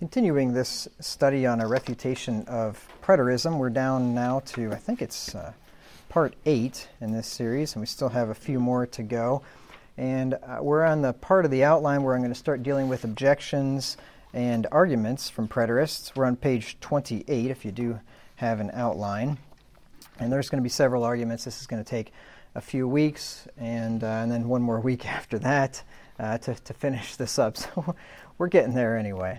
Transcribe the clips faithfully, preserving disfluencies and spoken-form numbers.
Continuing this study on a refutation of preterism, we're down now to, I think it's uh, part eight in this series, and we still have a few more to go. And uh, we're on the part of the outline where I'm going to start dealing with objections and arguments from preterists. We're on page twenty-eight, if you do have an outline. And there's going to be several arguments. This is going to take a few weeks, and, uh, and then one more week after that uh, to, to finish this up. So we're getting there anyway.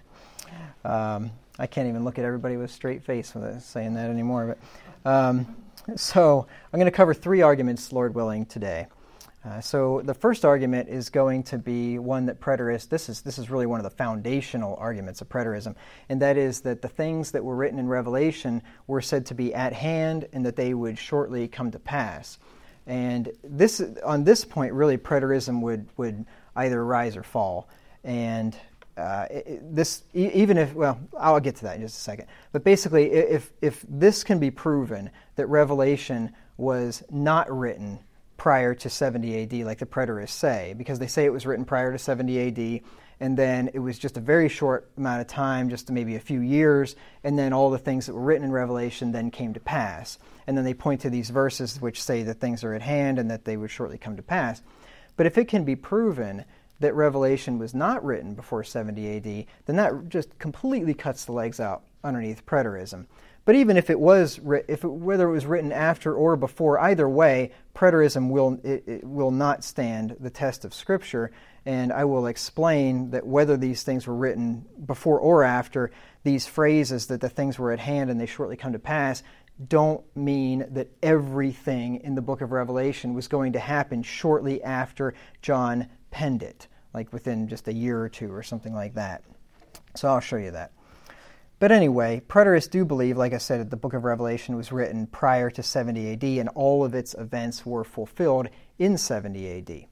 Um, I can't even look at everybody with a straight face without saying that anymore. But um, so I'm going to cover three arguments, Lord willing, today. Uh, so the first argument is going to be one that preterists, this is this is really one of the foundational arguments of preterism, and that is that the things that were written in Revelation were said to be at hand and that they would shortly come to pass. And this on this point, really, preterism would, would either rise or fall. And Uh, it, this, e- even if, well, I'll get to that in just a second. But basically, if if this can be proven that Revelation was not written prior to seventy A D, like the preterists say, because they say it was written prior to seventy A D, and then it was just a very short amount of time, just maybe a few years, and then all the things that were written in Revelation then came to pass. And then they point to these verses which say that things are at hand and that they would shortly come to pass. But if it can be proven that Revelation was not written before seventy A D, then that just completely cuts the legs out underneath preterism. But even if it was, if it, whether it was written after or before, either way, preterism will it, it will not stand the test of Scripture. And I will explain that whether these things were written before or after, these phrases that the things were at hand and they shortly come to pass don't mean that everything in the book of Revelation was going to happen shortly after John penned it, like within just a year or two or something like that. So I'll show you that. But anyway, preterists do believe, like I said, that the book of Revelation was written prior to seventy A D and all of its events were fulfilled in seventy A D.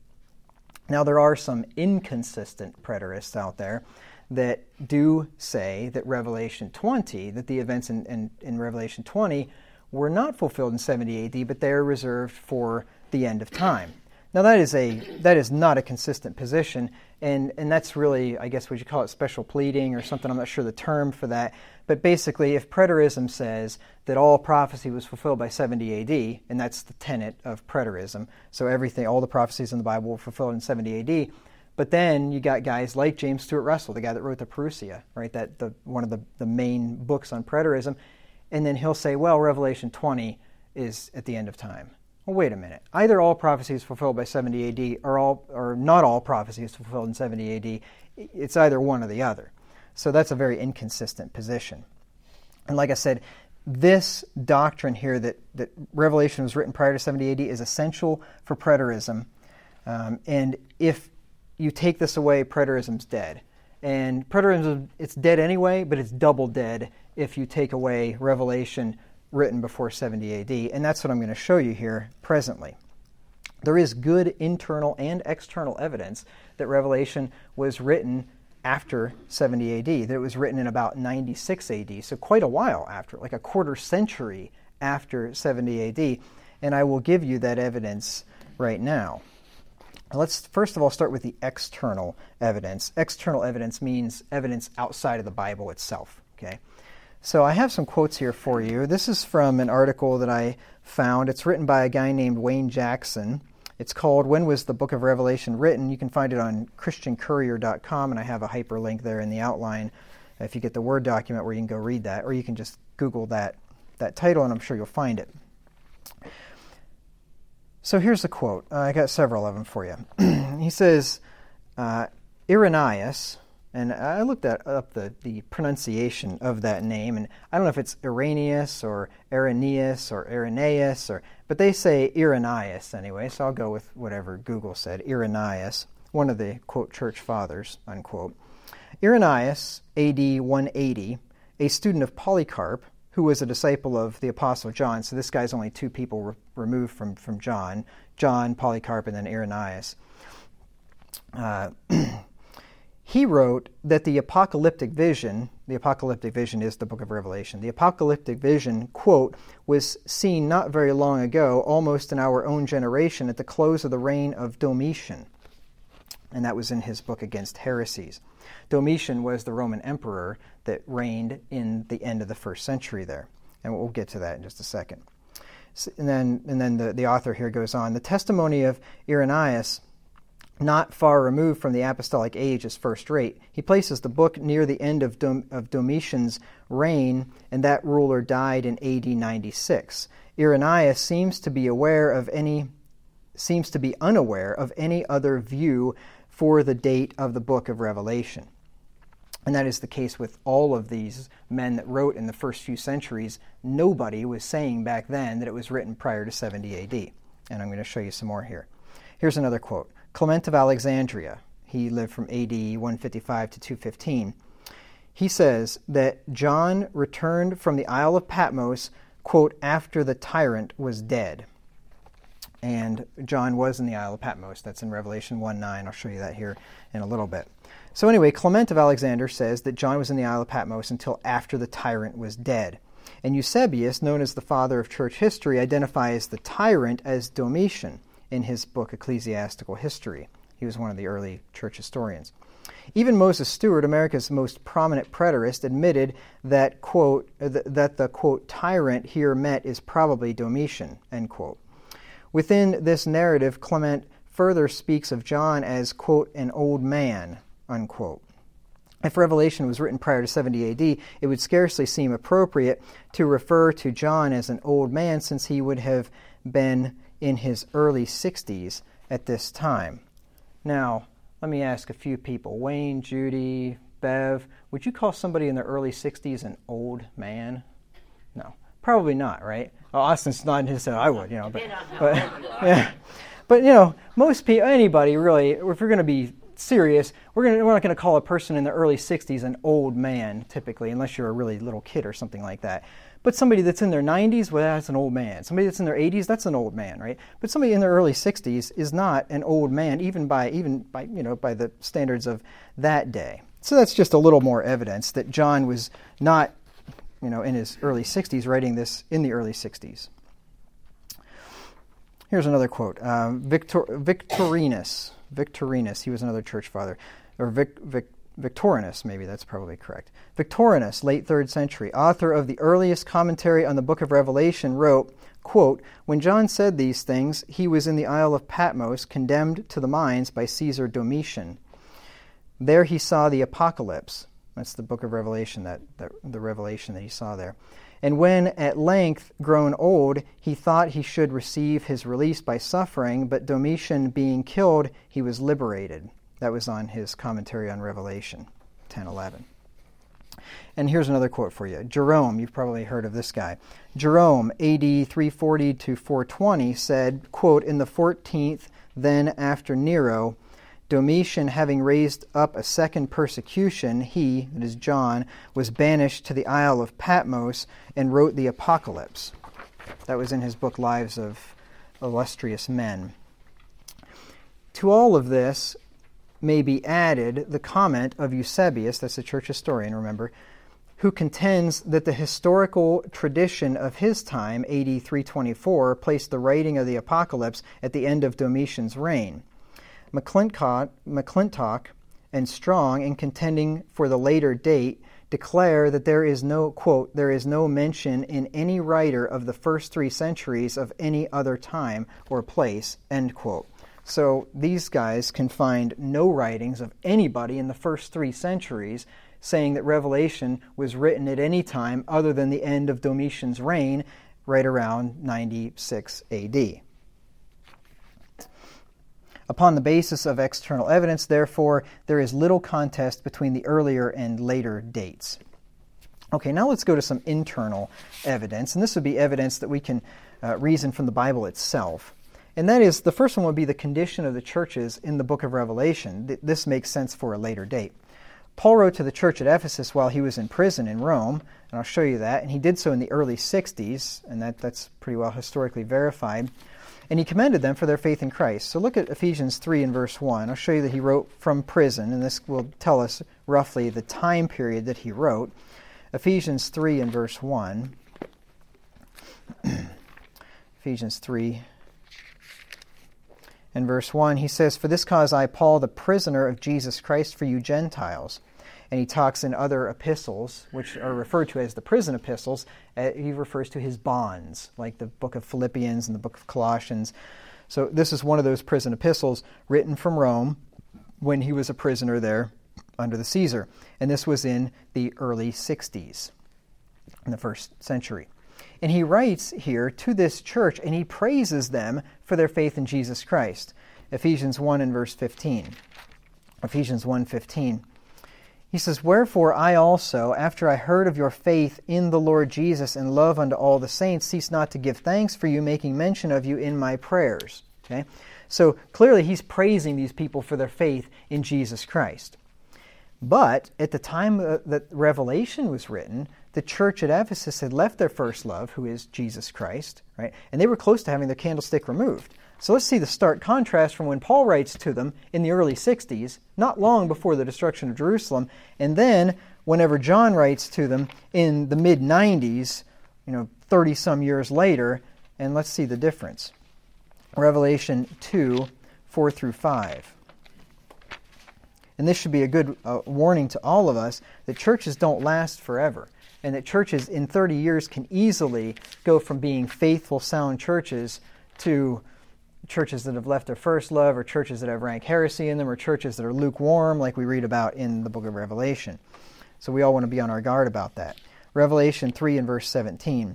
Now there are some inconsistent preterists out there that do say that Revelation twenty, that the events in, in, in Revelation twenty were not fulfilled in seventy A D, but they're reserved for the end of time. Now that is a that is not a consistent position, and, and that's really, I guess, would you call it special pleading or something? I'm not sure the term for that. But basically, if preterism says that all prophecy was fulfilled by seventy A D, and that's the tenet of preterism, so everything, all the prophecies in the Bible were fulfilled in seventy A D, but then you got guys like James Stuart Russell, the guy that wrote the Parousia, right? That the one of the, the main books on preterism, and then he'll say, well, Revelation twenty is at the end of time. Well, wait a minute. Either all prophecies fulfilled by seventy A D or all, or not all prophecies fulfilled in seventy A D. It's either one or the other. So that's a very inconsistent position. And like I said, this doctrine here that, that Revelation was written prior to seventy A D is essential for preterism. Um, and if you take this away, preterism's dead. And preterism, it's dead anyway, but it's double dead if you take away Revelation written before seventy A D, and that's what I'm going to show you here presently. There is good internal and external evidence that Revelation was written after seventy A D, that it was written in about ninety-six A D, so quite a while after, like a quarter century after seventy A D, and I will give you that evidence right now. Let's first of all start with the external evidence. External evidence means evidence outside of the Bible itself, okay? So I have some quotes here for you. This is from an article that I found. It's written by a guy named Wayne Jackson. It's called When Was the Book of Revelation Written? You can find it on Christian Courier dot com, and I have a hyperlink there in the outline if you get the Word document where you can go read that, or you can just Google that, that title, and I'm sure you'll find it. So here's the quote. Uh, I got several of them for you. He says, uh, Irenaeus, and I looked at, up the, the pronunciation of that name, and I don't know if it's Irenaeus or Irenaeus or Irenaeus, or, but they say Irenaeus anyway, so I'll go with whatever Google said, Irenaeus, one of the, quote, church fathers, unquote. Irenaeus, A D one eighty, a student of Polycarp, who was a disciple of the Apostle John, so this guy's only two people re- removed from, from John, John, Polycarp, and then Irenaeus. Uh, He wrote that the apocalyptic vision, the apocalyptic vision is the book of Revelation, the apocalyptic vision, quote, was seen not very long ago, almost in our own generation, at the close of the reign of Domitian. And that was in his book Against Heresies. Domitian was the Roman emperor that reigned in the end of the first century there. And we'll get to that in just a second. So, and then, and then the, the author here goes on. The testimony of Irenaeus, not far removed from the apostolic age, is first rate. He places the book near the end of, Dom, of Domitian's reign, and that ruler died in A D ninety-six. Irenaeus seems to be aware of any, seems to be unaware of any other view for the date of the book of Revelation. And that is the case with all of these men that wrote in the first few centuries. Nobody was saying back then that it was written prior to seventy A D. And I'm going to show you some more here. Here's another quote. Clement of Alexandria, he lived from A D one fifty-five to two fifteen. He says that John returned from the Isle of Patmos, quote, after the tyrant was dead. And John was in the Isle of Patmos. That's in Revelation one nine. I'll show you that here in a little bit. So anyway, Clement of Alexander says that John was in the Isle of Patmos until after the tyrant was dead. And Eusebius, known as the father of church history, identifies the tyrant as Domitian in his book Ecclesiastical History. He was one of the early church historians. Even Moses Stewart, America's most prominent preterist, admitted that, quote, th- that the, quote, tyrant here met is probably Domitian, end quote. Within this narrative, Clement further speaks of John as, quote, an old man, unquote. If Revelation was written prior to seventy A D, it would scarcely seem appropriate to refer to John as an old man, since he would have been in his early sixties at this time. Now, let me ask a few people. Wayne, Judy, Bev, would you call somebody in their early sixties an old man? No, probably not, right? Well, Austin's nodding his head. I would, you know, but, but yeah, but you know, most people, anybody really, if you're going to be serious, we're going we're not going to call a person in the early sixties an old man typically, unless you're a really little kid or something like that. But somebody that's in their nineties, well, that's an old man. Somebody that's in their eighties, that's an old man, right? But somebody in their early sixties is not an old man, even by even by you know by the standards of that day. So that's just a little more evidence that John was not, you know, in his early sixties, writing this in the early sixties. Here's another quote. Um, Victor, Victorinus, Victorinus, he was another church father, or Vic, Vic, Victorinus, maybe that's probably correct. Victorinus, late third century, author of the earliest commentary on the book of Revelation, wrote, quote, when John said these things, he was in the Isle of Patmos, condemned to the mines by Caesar Domitian. There he saw the apocalypse. That's the book of Revelation, that, that the revelation that he saw there. And when at length grown old, he thought he should receive his release by suffering, but Domitian being killed, he was liberated. That was on his commentary on Revelation, ten eleven. And here's another quote for you. Jerome, you've probably heard of this guy. Jerome, A D three forty to four twenty, said, quote, in the fourteenth, then after Nero, Domitian having raised up a second persecution, he, that is John, was banished to the Isle of Patmos and wrote the Apocalypse. That was in his book Lives of Illustrious Men. To all of this may be added the comment of Eusebius, that's a church historian, remember, who contends that the historical tradition of his time, A D three twenty-four, placed the writing of the Apocalypse at the end of Domitian's reign. McClintock, McClintock and Strong, in contending for the later date, declare that there is no, quote, there is no mention in any writer of the first three centuries of any other time or place, end quote. So these guys can find no writings of anybody in the first three centuries saying that Revelation was written at any time other than the end of Domitian's reign, right around ninety-six A D. Upon the basis of external evidence, therefore, there is little contest between the earlier and later dates. Okay, now let's go to some internal evidence, and this would be evidence that we can uh, reason from the Bible itself. And that is, the first one would be the condition of the churches in the book of Revelation. This makes sense for a later date. Paul wrote to the church at Ephesus while he was in prison in Rome, and I'll show you that, and he did so in the early sixties, and that, that's pretty well historically verified. And he commended them for their faith in Christ. So look at Ephesians three and verse one. I'll show you that he wrote from prison, and this will tell us roughly the time period that he wrote. Ephesians three and verse one. Ephesians three in verse one, he says, "For this cause I, Paul, the prisoner of Jesus Christ for you Gentiles." And he talks in other epistles, which are referred to as the prison epistles, uh, he refers to his bonds, like the book of Philippians and the book of Colossians. So this is one of those prison epistles written from Rome when he was a prisoner there under the Caesar. And this was in the early sixties, in the first century. And he writes here to this church, and he praises them for their faith in Jesus Christ. Ephesians one and verse fifteen. Ephesians one fifteen. He says, "Wherefore I also, after I heard of your faith in the Lord Jesus and love unto all the saints, cease not to give thanks for you, making mention of you in my prayers." Okay? So clearly he's praising these people for their faith in Jesus Christ. But at the time that Revelation was written, the church at Ephesus had left their first love, who is Jesus Christ, right? And they were close to having their candlestick removed. So let's see the stark contrast from when Paul writes to them in the early sixties, not long before the destruction of Jerusalem, and then whenever John writes to them in the mid nineties, you know, thirty-some years later, and let's see the difference. Revelation two, four through five. And this should be a good uh, warning to all of us that churches don't last forever, and that churches in thirty years can easily go from being faithful, sound churches to churches that have left their first love, or churches that have rank heresy in them, or churches that are lukewarm, like we read about in the book of Revelation. So we all want to be on our guard about that. Revelation three and verse seventeen.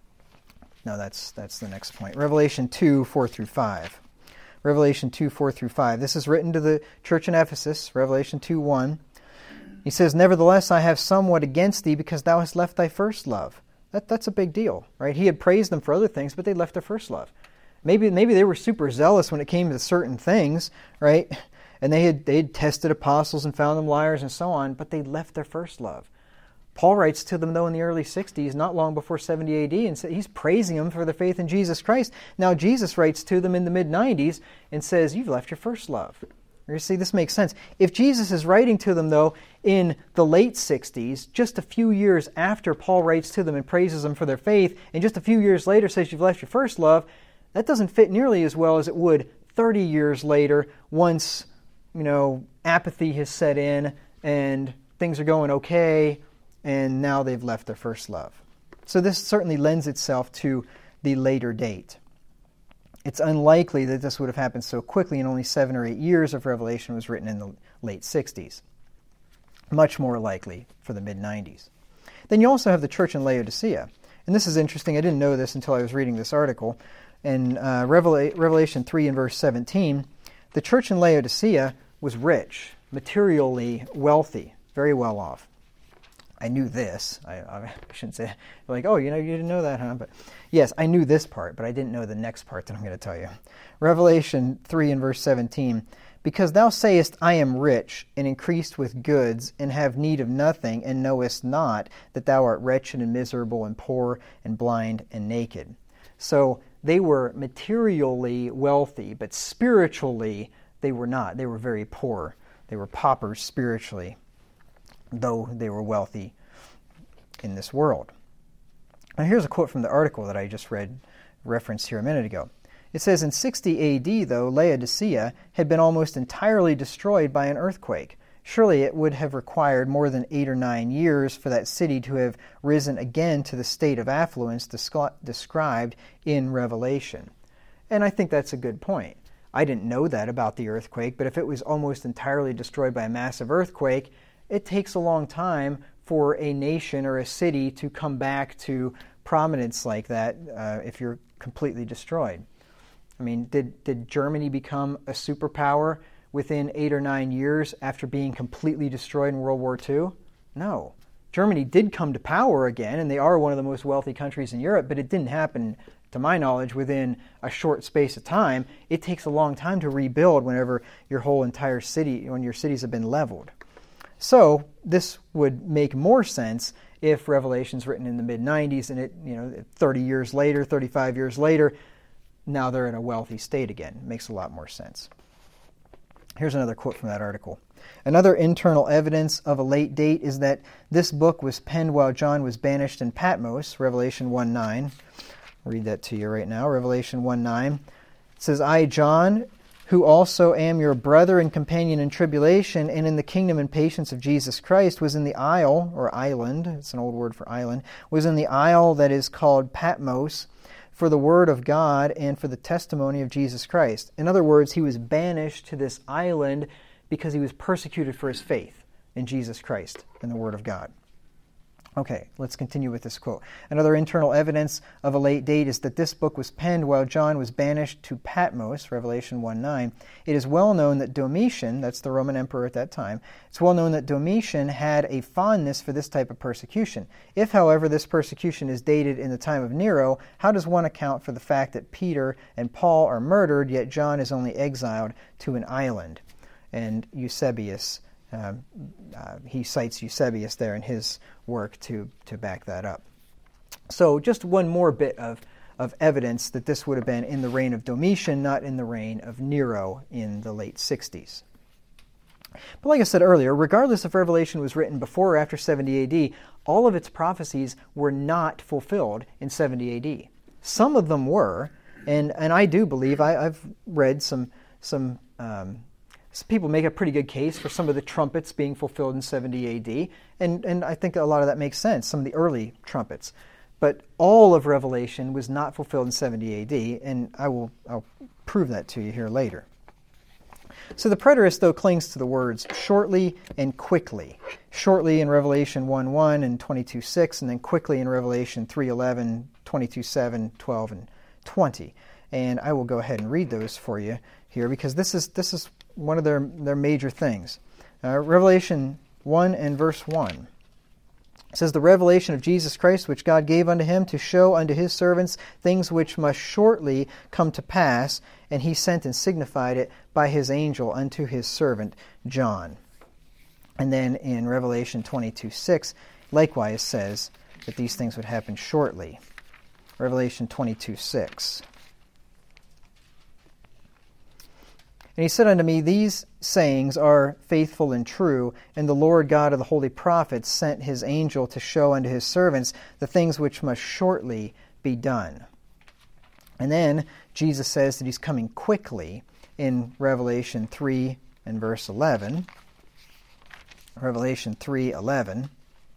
No, that's that's the next point. Revelation two, four through five. Revelation two, four through five. This is written to the church in Ephesus, Revelation two, one. He says, "Nevertheless, I have somewhat against thee, because thou hast left thy first love." That, that's a big deal, right? He had praised them for other things, but they left their first love. Maybe maybe they were super zealous when it came to certain things, right? And they had they had tested apostles and found them liars and so on, but they left their first love. Paul writes to them, though, in the early sixties, not long before seventy A D, and he's praising them for their faith in Jesus Christ. Now Jesus writes to them in the mid nineties and says, "You've left your first love." You see, this makes sense. If Jesus is writing to them, though, in the late sixties, just a few years after Paul writes to them and praises them for their faith, and just a few years later says, "You've left your first love," that doesn't fit nearly as well as it would thirty years later, once, you know, apathy has set in and things are going okay, and now they've left their first love. So this certainly lends itself to the later date. It's unlikely that this would have happened so quickly in only seven or eight years if Revelation was written in the late sixties. Much more likely for the mid nineties. Then you also have the church in Laodicea. And this is interesting. I didn't know this until I was reading this article. In uh, Revela- Revelation three and verse seventeen, the church in Laodicea was rich, materially wealthy, very well off. I knew this. I, I shouldn't say, like, oh, you know, you didn't know that, huh? But yes, I knew this part, but I didn't know the next part that I'm going to tell you. Revelation three and verse seventeen, "Because thou sayest, I am rich, and increased with goods, and have need of nothing, and knowest not that thou art wretched and miserable and poor and blind and naked." So they were materially wealthy, but spiritually they were not. They were very poor. They were paupers spiritually, though they were wealthy in this world. Now here's a quote from the article that I just read, referenced here a minute ago. It says, "In sixty A D, though, Laodicea had been almost entirely destroyed by an earthquake. Surely it would have required more than eight or nine years for that city to have risen again to the state of affluence descri- described in Revelation." And I think that's a good point. I didn't know that about the earthquake, but if it was almost entirely destroyed by a massive earthquake, it takes a long time for a nation or a city to come back to prominence like that uh, if you're completely destroyed. I mean, did, did Germany become a superpower within eight or nine years after being completely destroyed in World War Two? No. Germany did come to power again, and they are one of the most wealthy countries in Europe, but it didn't happen, to my knowledge, within a short space of time. It takes a long time to rebuild whenever your whole entire city, when your cities have been leveled. So this would make more sense if Revelation's written in the mid nineties, and it, you know, thirty years later, thirty-five years later, now they're in a wealthy state again. It makes a lot more sense. Here's another quote from that article. "Another internal evidence of a late date is that this book was penned while John was banished in Patmos," Revelation one nine. I'll read that to you right now. Revelation one nine. It says, "I, John, who also am your brother and companion in tribulation and in the kingdom and patience of Jesus Christ, was in the isle, or island, it's an old word for island, was in the isle that is called Patmos, for the word of God and for the testimony of Jesus Christ. In other words, he was banished to this island because he was persecuted for his faith in Jesus Christ and the word of God. Okay, let's continue with this quote. Another internal evidence of a late date is that this book was penned while John was banished to Patmos, Revelation one nine. It is well known that Domitian, that's the Roman emperor at that time, it's well known that Domitian had a fondness for this type of persecution. If, however, this persecution is dated in the time of Nero, how does one account for the fact that Peter and Paul are murdered, yet John is only exiled to an island? And Eusebius, uh, uh, he cites Eusebius there in his work to, to back that up. So just one more bit of, of evidence that this would have been in the reign of Domitian, not in the reign of Nero in the late sixties. But like I said earlier, regardless if Revelation was written before or after seventy A D, all of its prophecies were not fulfilled in seventy A D. Some of them were, and, and I do believe, I, I've read some, some um, Some people make a pretty good case for some of the trumpets being fulfilled in seventy A D, and, and I think a lot of that makes sense, some of the early trumpets. But all of Revelation was not fulfilled in seventy A D, and I will I'll prove that to you here later. So the preterist, though, clings to the words shortly and quickly. Shortly in Revelation one one and twenty-two six, and then quickly in Revelation three eleven, twenty-two seven, twelve, and twenty. And I will go ahead and read those for you here, because this is this is one of their, their major things. Uh, Revelation one and verse one. It says, "The revelation of Jesus Christ, which God gave unto him to show unto his servants things which must shortly come to pass, and he sent and signified it by his angel unto his servant John." And then in Revelation twenty-two six, likewise says that these things would happen shortly. Revelation twenty-two six. "And he said unto me, These sayings are faithful and true, and the Lord God of the holy prophets sent his angel to show unto his servants the things which must shortly be done." And then Jesus says that he's coming quickly in Revelation three and verse eleven. Revelation three eleven.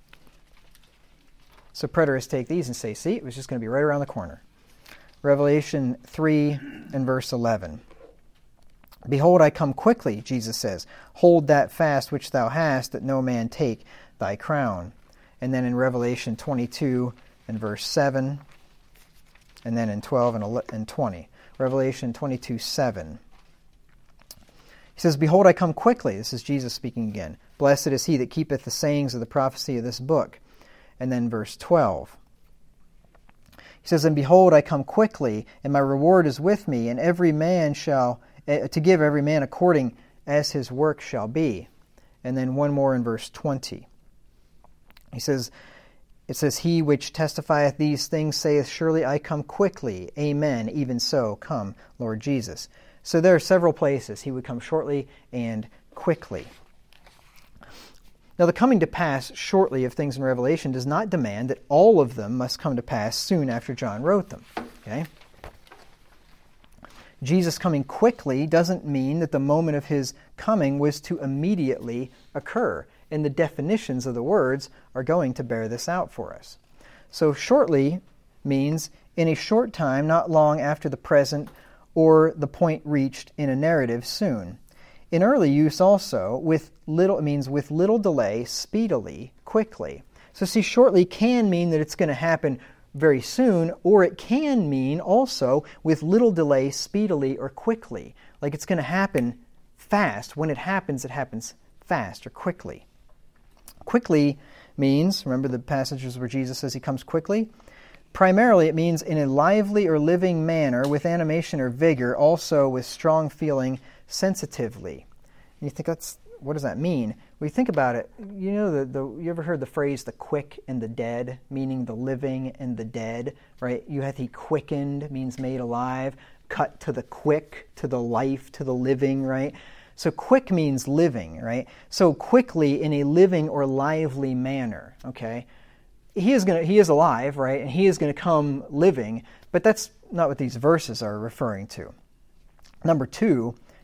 So preterists take these and say, see, it was just going to be right around the corner. Revelation three and verse eleven. "Behold, I come quickly," Jesus says. "Hold that fast which thou hast, that no man take thy crown." And then in Revelation twenty-two and verse seven, and then in twelve and twenty. Revelation twenty-two seven. He says, "Behold, I come quickly." This is Jesus speaking again. "Blessed is he that keepeth the sayings of the prophecy of this book." And then verse twelve. He says, "And behold, I come quickly, and my reward is with me, and every man shall... to give every man according as his work shall be." And then one more in verse twenty. He says, it says, "He which testifieth these things saith, Surely I come quickly. Amen. Even so, come, Lord Jesus." So there are several places he would come shortly and quickly. Now, the coming to pass shortly of things in Revelation does not demand that all of them must come to pass soon after John wrote them. Okay? Jesus coming quickly doesn't mean that the moment of his coming was to immediately occur. And the definitions of the words are going to bear this out for us. So shortly means in a short time, not long after the present, or the point reached in a narrative soon. In early use also, with little, it means with little delay, speedily, quickly. So see, shortly can mean that it's going to happen very soon, or it can mean also with little delay, speedily, or quickly. Like it's going to happen fast. When it happens, it happens fast or quickly. Quickly means, remember the passages where Jesus says he comes quickly? Primarily it means in a lively or living manner, with animation or vigor, also with strong feeling, sensitively. And you think, that's what does that mean? Well, you think about it, you know, the, the you ever heard the phrase the quick and the dead, meaning the living and the dead, right? You have he quickened, means made alive, cut to the quick, to the life, to the living, right? So quick means living, right? So quickly in a living or lively manner, okay? He is going to, he is alive, right? And he is going to come living, but that's not what these verses are referring to. Number two,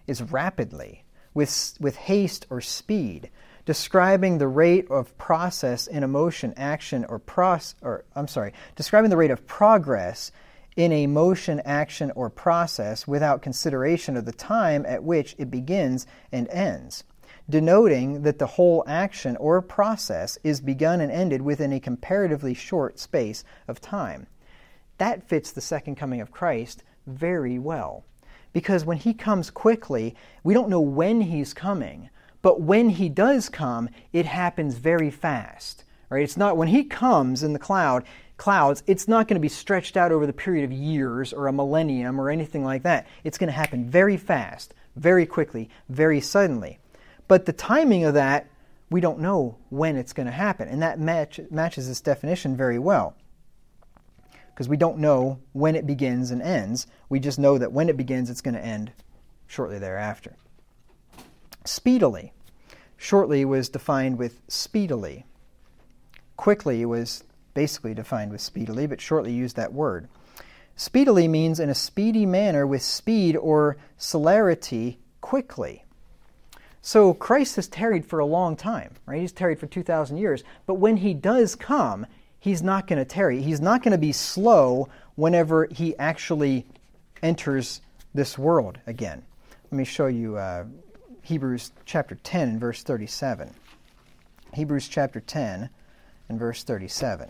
is rapidly, with, with haste or speed, describing the rate of process in a motion, action, or pros, or I'm sorry, describing the rate of progress in a motion, action, or process without consideration of the time at which it begins and ends, denoting that the whole action or process is begun and ended within a comparatively short space of time. That fits the second coming of Christ very well, because when he comes quickly, we don't know when he's coming, but when he does come, it happens very fast. Right? It's not when he comes in the cloud, clouds, it's not going to be stretched out over the period of years or a millennium or anything like that. It's going to happen very fast, very quickly, very suddenly. But the timing of that, we don't know when it's going to happen. And that match, matches this definition very well. Because we don't know when it begins and ends. We just know that when it begins, it's going to end shortly thereafter. Speedily. Shortly was defined with speedily. Quickly was basically defined with speedily, but shortly used that word. Speedily means in a speedy manner with speed or celerity quickly. So Christ has tarried for a long time, right? He's tarried for two thousand years. But when he does come, he's not going to tarry. He's not going to be slow whenever he actually enters this world again. Let me show you uh, Hebrews chapter ten and verse thirty-seven. Hebrews chapter ten and verse thirty-seven.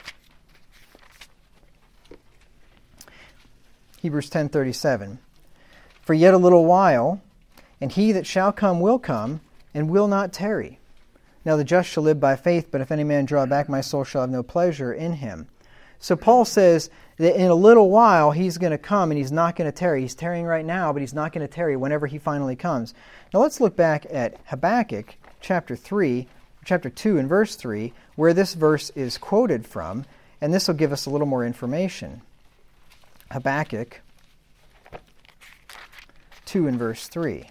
Hebrews ten thirty-seven. For yet a little while, and he that shall come will come, and will not tarry. Now the just shall live by faith, but if any man draw back, my soul shall have no pleasure in him. So Paul says that in a little while he's going to come and he's not going to tarry. He's tarrying right now, but he's not going to tarry whenever he finally comes. Now let's look back at Habakkuk chapter three, chapter two and verse three, where this verse is quoted from, and this will give us a little more information. Habakkuk two and verse three.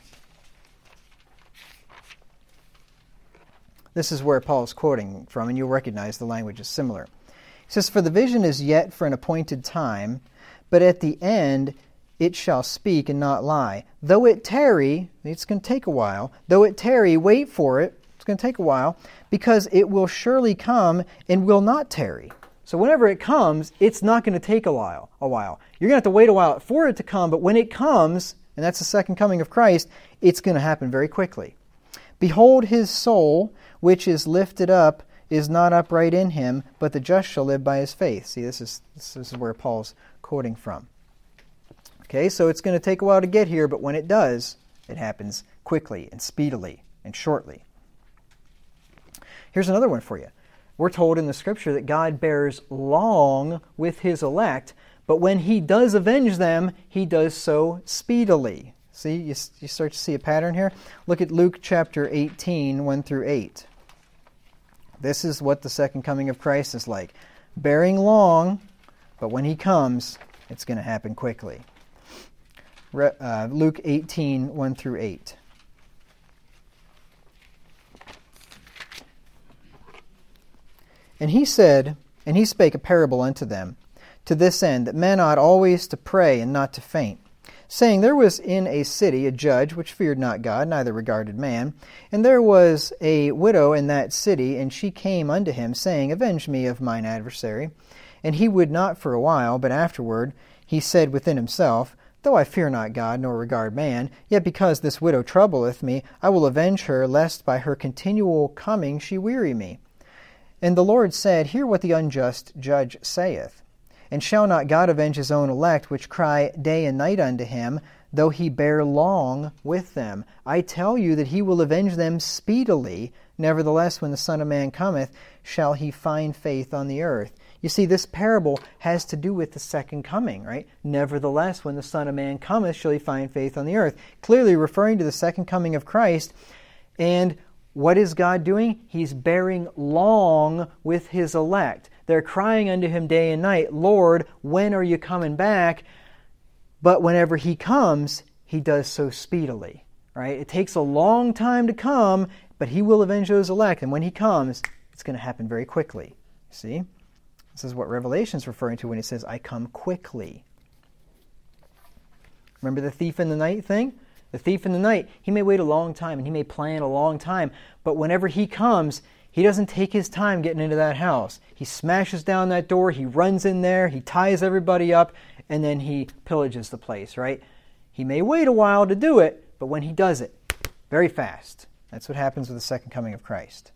This is where Paul is quoting from, and you'll recognize the language is similar. He says, For the vision is yet for an appointed time, but at the end it shall speak and not lie. Though it tarry, it's going to take a while, though it tarry, wait for it, it's going to take a while, because it will surely come and will not tarry. So whenever it comes, it's not going to take a while. A while. You're going to have to wait a while for it to come, but when it comes, and that's the second coming of Christ, it's going to happen very quickly. Behold, his soul, which is lifted up, is not upright in him, but the just shall live by his faith. See, this is this is where Paul's quoting from. Okay, so it's going to take a while to get here, but when it does, it happens quickly and speedily and shortly. Here's another one for you. We're told in the Scripture that God bears long with his elect, but when he does avenge them, he does so speedily. See, you, you start to see a pattern here? Look at Luke chapter eighteen, one through eight. This is what the second coming of Christ is like. Bearing long, but when he comes, it's going to happen quickly. Re, uh, Luke eighteen, one through eight. And he said, and he spake a parable unto them, to this end, that men ought always to pray and not to faint, saying, There was in a city a judge which feared not God, neither regarded man. And there was a widow in that city, and she came unto him, saying, Avenge me of mine adversary. And he would not for a while, but afterward he said within himself, Though I fear not God, nor regard man, yet because this widow troubleth me, I will avenge her, lest by her continual coming she weary me. And the Lord said, Hear what the unjust judge saith. And shall not God avenge his own elect, which cry day and night unto him, though he bear long with them? I tell you that he will avenge them speedily. Nevertheless, when the Son of Man cometh, shall he find faith on the earth? You see, this parable has to do with the second coming, right? Nevertheless, when the Son of Man cometh, shall he find faith on the earth. Clearly referring to the second coming of Christ. And what is God doing? He's bearing long with his elect. They're crying unto him day and night, Lord, when are you coming back? But whenever he comes, he does so speedily. Right? It takes a long time to come, but he will avenge those elect. And when he comes, it's going to happen very quickly. See? This is what Revelation is referring to when he says, I come quickly. Remember the thief in the night thing? The thief in the night, he may wait a long time and he may plan a long time, but whenever he comes, he doesn't take his time getting into that house. He smashes down that door, he runs in there, he ties everybody up, and then he pillages the place, right? He may wait a while to do it, but when he does it, very fast. That's what happens with the second coming of Christ.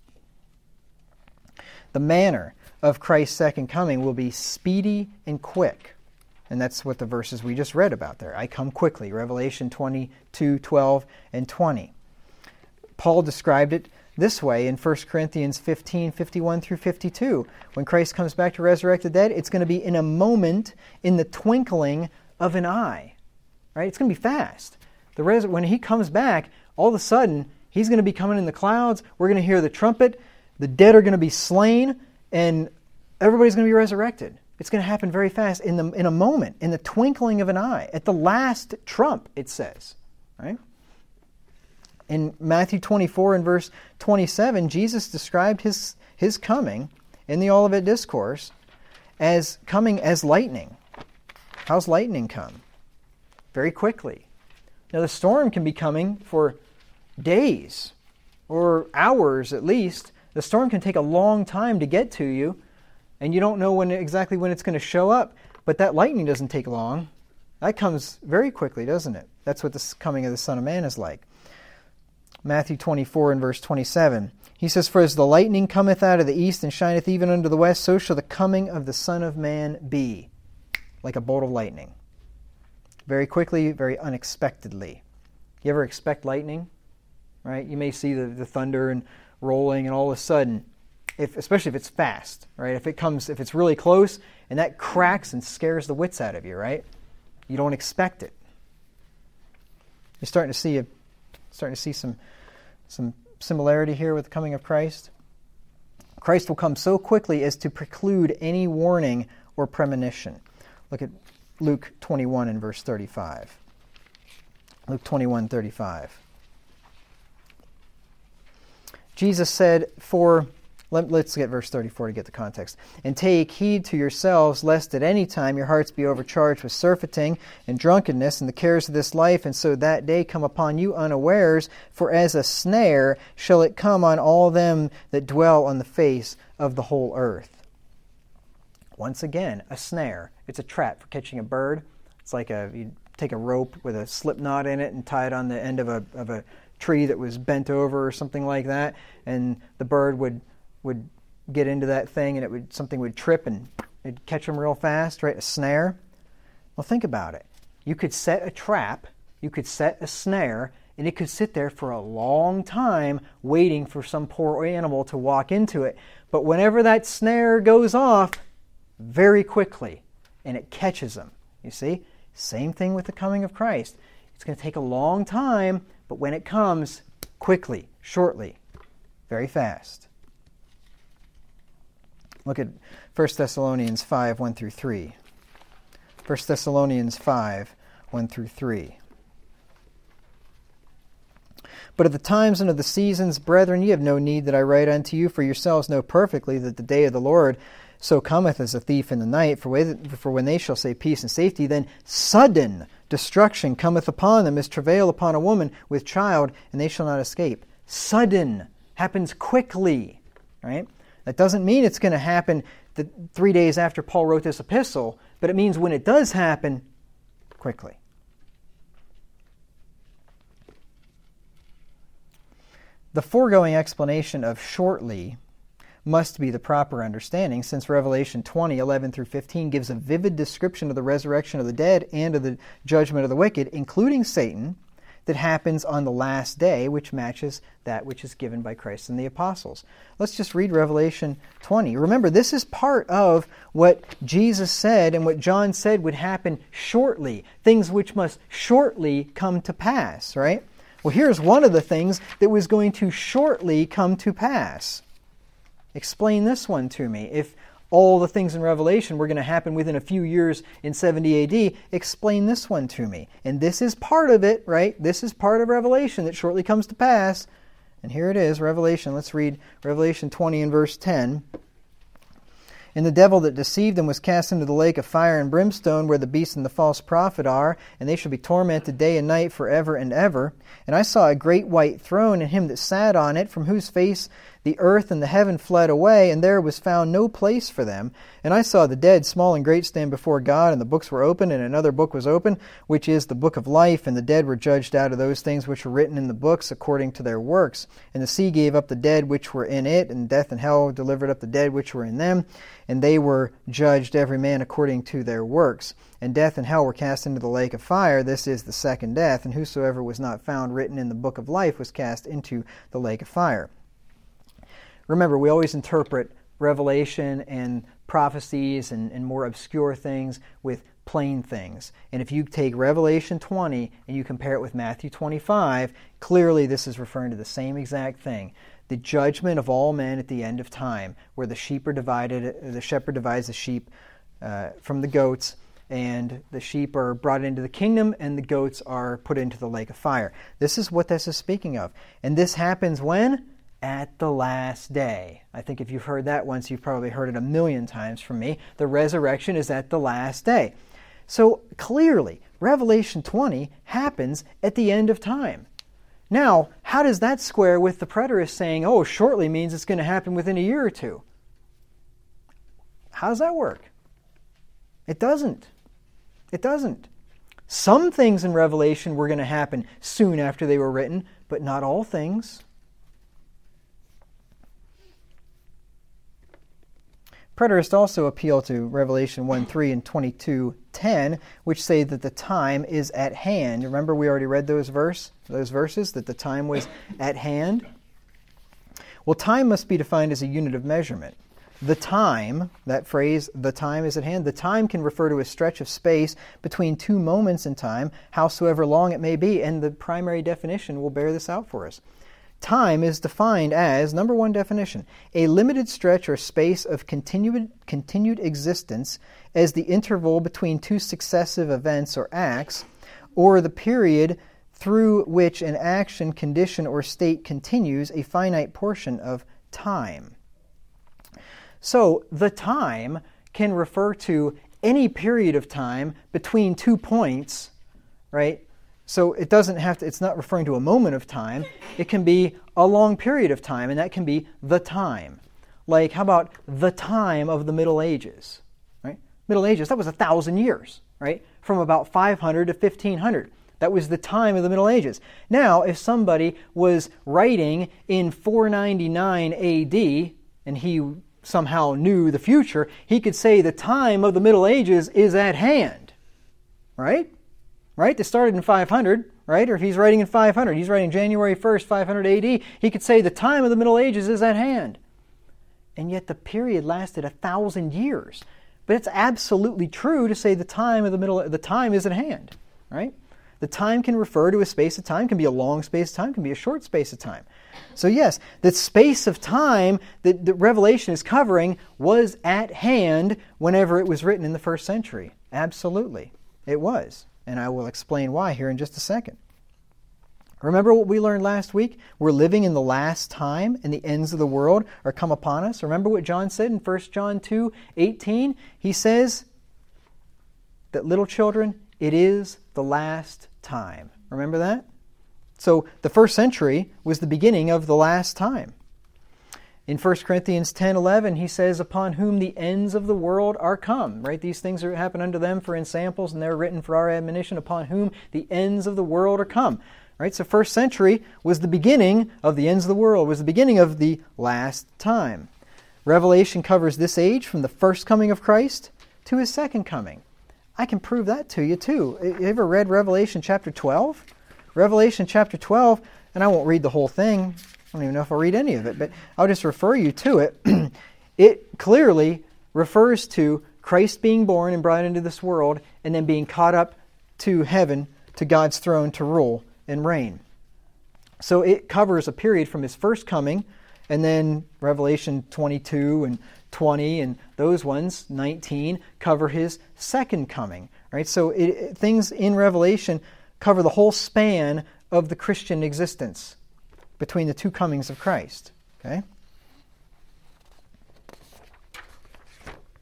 The manner of Christ's second coming will be speedy and quick. And that's what the verses we just read about there. I come quickly, Revelation twenty-two, twelve, and twenty. Paul described it this way in First Corinthians fifteen, fifty-one through fifty-two. When Christ comes back to resurrect the dead, it's going to be in a moment, in the twinkling of an eye. Right? It's going to be fast. The res- when he comes back, all of a sudden, he's going to be coming in the clouds. We're going to hear the trumpet. The dead are going to be slain, and everybody's going to be resurrected. It's going to happen very fast, in the in a moment, in the twinkling of an eye, at the last trump, it says. Right? In Matthew twenty-four and verse twenty-seven, Jesus described his, his coming in the Olivet Discourse as coming as lightning. How's lightning come? Very quickly. Now the storm can be coming for days or hours at least. The storm can take a long time to get to you, and you don't know when exactly when it's going to show up. But that lightning doesn't take long. That comes very quickly, doesn't it? That's what the coming of the Son of Man is like. Matthew twenty-four and verse twenty-seven. He says, "For as the lightning cometh out of the east and shineth even unto the west, so shall the coming of the Son of Man be." Like a bolt of lightning. Very quickly, very unexpectedly. You ever expect lightning? Right? You may see the, the thunder and rolling, and all of a sudden, if, especially if it's fast, right? If it comes, if it's really close, and that cracks and scares the wits out of you, right? You don't expect it. You're starting to see a, starting to see some, some similarity here with the coming of Christ. Christ will come so quickly as to preclude any warning or premonition. Look at Luke twenty-one and verse thirty-five. Luke twenty-one, thirty-five. Jesus said, for, let, let's get verse thirty-four to get the context. "And take heed to yourselves, lest at any time your hearts be overcharged with surfeiting and drunkenness and the cares of this life, and so that day come upon you unawares. For as a snare shall it come on all them that dwell on the face of the whole earth." Once again, a snare. It's a trap for catching a bird. It's like a you take a rope with a slip knot in it and tie it on the end of a of a tree that was bent over or something like that, and the bird would would get into that thing, and it would something would trip and it'd catch them real fast, right? A snare. Well, think about it. You could set a trap, you could set a snare, and it could sit there for a long time waiting for some poor animal to walk into it. But whenever that snare goes off, very quickly, and it catches them. You see? Same thing with the coming of Christ. It's going to take a long time, but when it comes, quickly, shortly, very fast. Look at First Thessalonians five, one through three. First Thessalonians five, one through three. "But of the times and of the seasons, brethren, ye have no need that I write unto you, for yourselves know perfectly that the day of the Lord so cometh as a thief in the night. For when they shall say peace and safety, then sudden destruction cometh upon them as travail upon a woman with child, and they shall not escape." Sudden happens quickly, right? That doesn't mean it's going to happen the three days after Paul wrote this epistle, but it means when it does happen, quickly. The foregoing explanation of shortly must be the proper understanding, since Revelation twenty, eleven through fifteen gives a vivid description of the resurrection of the dead and of the judgment of the wicked, including Satan, that happens on the last day, which matches that which is given by Christ and the apostles. Let's just read Revelation twenty. Remember, this is part of what Jesus said and what John said would happen shortly, things which must shortly come to pass, right? Well, here's one of the things that was going to shortly come to pass. Explain this one to me. If all the things in Revelation were going to happen within a few years in seventy A D, explain this one to me. And this is part of it, right? This is part of Revelation that shortly comes to pass. And here it is, Revelation. Let's read Revelation twenty and verse ten. And the devil that deceived them was cast into the lake of fire and brimstone, where the beast and the false prophet are, and they shall be tormented day and night forever and ever. And I saw a great white throne, and him that sat on it, from whose face the earth and the heaven fled away, and there was found no place for them. And I saw the dead, small and great, stand before God, and the books were opened, and another book was opened, which is the book of life. And the dead were judged out of those things which were written in the books according to their works. And the sea gave up the dead which were in it, and death and hell delivered up the dead which were in them. And they were judged every man according to their works. And death and hell were cast into the lake of fire. This is the second death. And whosoever was not found written in the book of life was cast into the lake of fire. Remember, we always interpret Revelation and prophecies and, and more obscure things with plain things. And if you take Revelation twenty and you compare it with Matthew twenty-five, clearly this is referring to the same exact thing. The judgment of all men at the end of time, where the sheep are divided, the shepherd divides the sheep uh, from the goats, and the sheep are brought into the kingdom, and the goats are put into the lake of fire. This is what this is speaking of. And this happens when? At the last day. I think if you've heard that once, you've probably heard it a million times from me. The resurrection is at the last day. So clearly, Revelation twenty happens at the end of time. Now, how does that square with the preterist saying, oh, shortly means it's going to happen within a year or two? How does that work? It doesn't. It doesn't. Some things in Revelation were going to happen soon after they were written, but not all things. Preterists also appeal to Revelation one three and twenty-two ten, which say that the time is at hand. Remember, we already read those verse, those verses, that the time was at hand? Well, time must be defined as a unit of measurement. The time, that phrase, the time is at hand, the time can refer to a stretch of space between two moments in time, howsoever long it may be, and the primary definition will bear this out for us. Time is defined as, number one definition, a limited stretch or space of continued, continued existence as the interval between two successive events or acts, or the period through which an action, condition, or state continues, a finite portion of time. So, the time can refer to any period of time between two points, right? So it doesn't have to, it's not referring to a moment of time. It can be a long period of time, and that can be the time. Like, how about the time of the Middle Ages? Right? Middle Ages, that was a thousand years, right? From about five hundred to fifteen hundred. That was the time of the Middle Ages. Now, if somebody was writing in four ninety-nine A D, and he somehow knew the future, he could say the time of the Middle Ages is at hand. Right? Right? They started in five hundred, right? Or if he's writing in five hundred, he's writing January first, five hundred A D, he could say the time of the Middle Ages is at hand. And yet the period lasted a thousand years. But it's absolutely true to say the time of the middle, the time is at hand, right? The time can refer to a space of time, can be a long space of time, can be a short space of time. So yes, the space of time that the Revelation is covering was at hand whenever it was written in the first century. Absolutely, it was. And I will explain why here in just a second. Remember what we learned last week? We're living in the last time, and the ends of the world are come upon us. Remember what John said in First John two eighteen? He says that, little children, it is the last time. Remember that? So the first century was the beginning of the last time. In First Corinthians ten eleven, he says, upon whom the ends of the world are come. Right? These things are happen unto them for ensamples, and they're written for our admonition, upon whom the ends of the world are come. Right? So first century was the beginning of the ends of the world, was the beginning of the last time. Revelation covers this age from the first coming of Christ to his second coming. I can prove that to you too. You ever read Revelation chapter twelve? Revelation chapter twelve, and I won't read the whole thing. I don't even know if I'll read any of it, but I'll just refer you to it. It clearly refers to Christ being born and brought into this world, and then being caught up to heaven, to God's throne, to rule and reign. So it covers a period from his first coming, and then Revelation twenty-two and twenty and those ones, nineteen, cover his second coming. Right? So it, things in Revelation cover the whole span of the Christian existence between the two comings of Christ. Okay?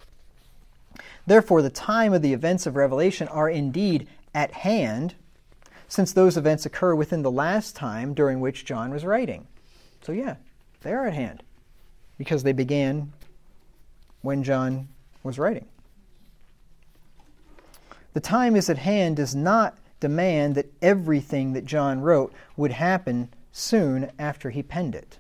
Therefore, the time of the events of Revelation are indeed at hand, since those events occur within the last time during which John was writing. So yeah, they are at hand, because they began when John was writing. The time is at hand does not demand that everything that John wrote would happen soon after he penned it.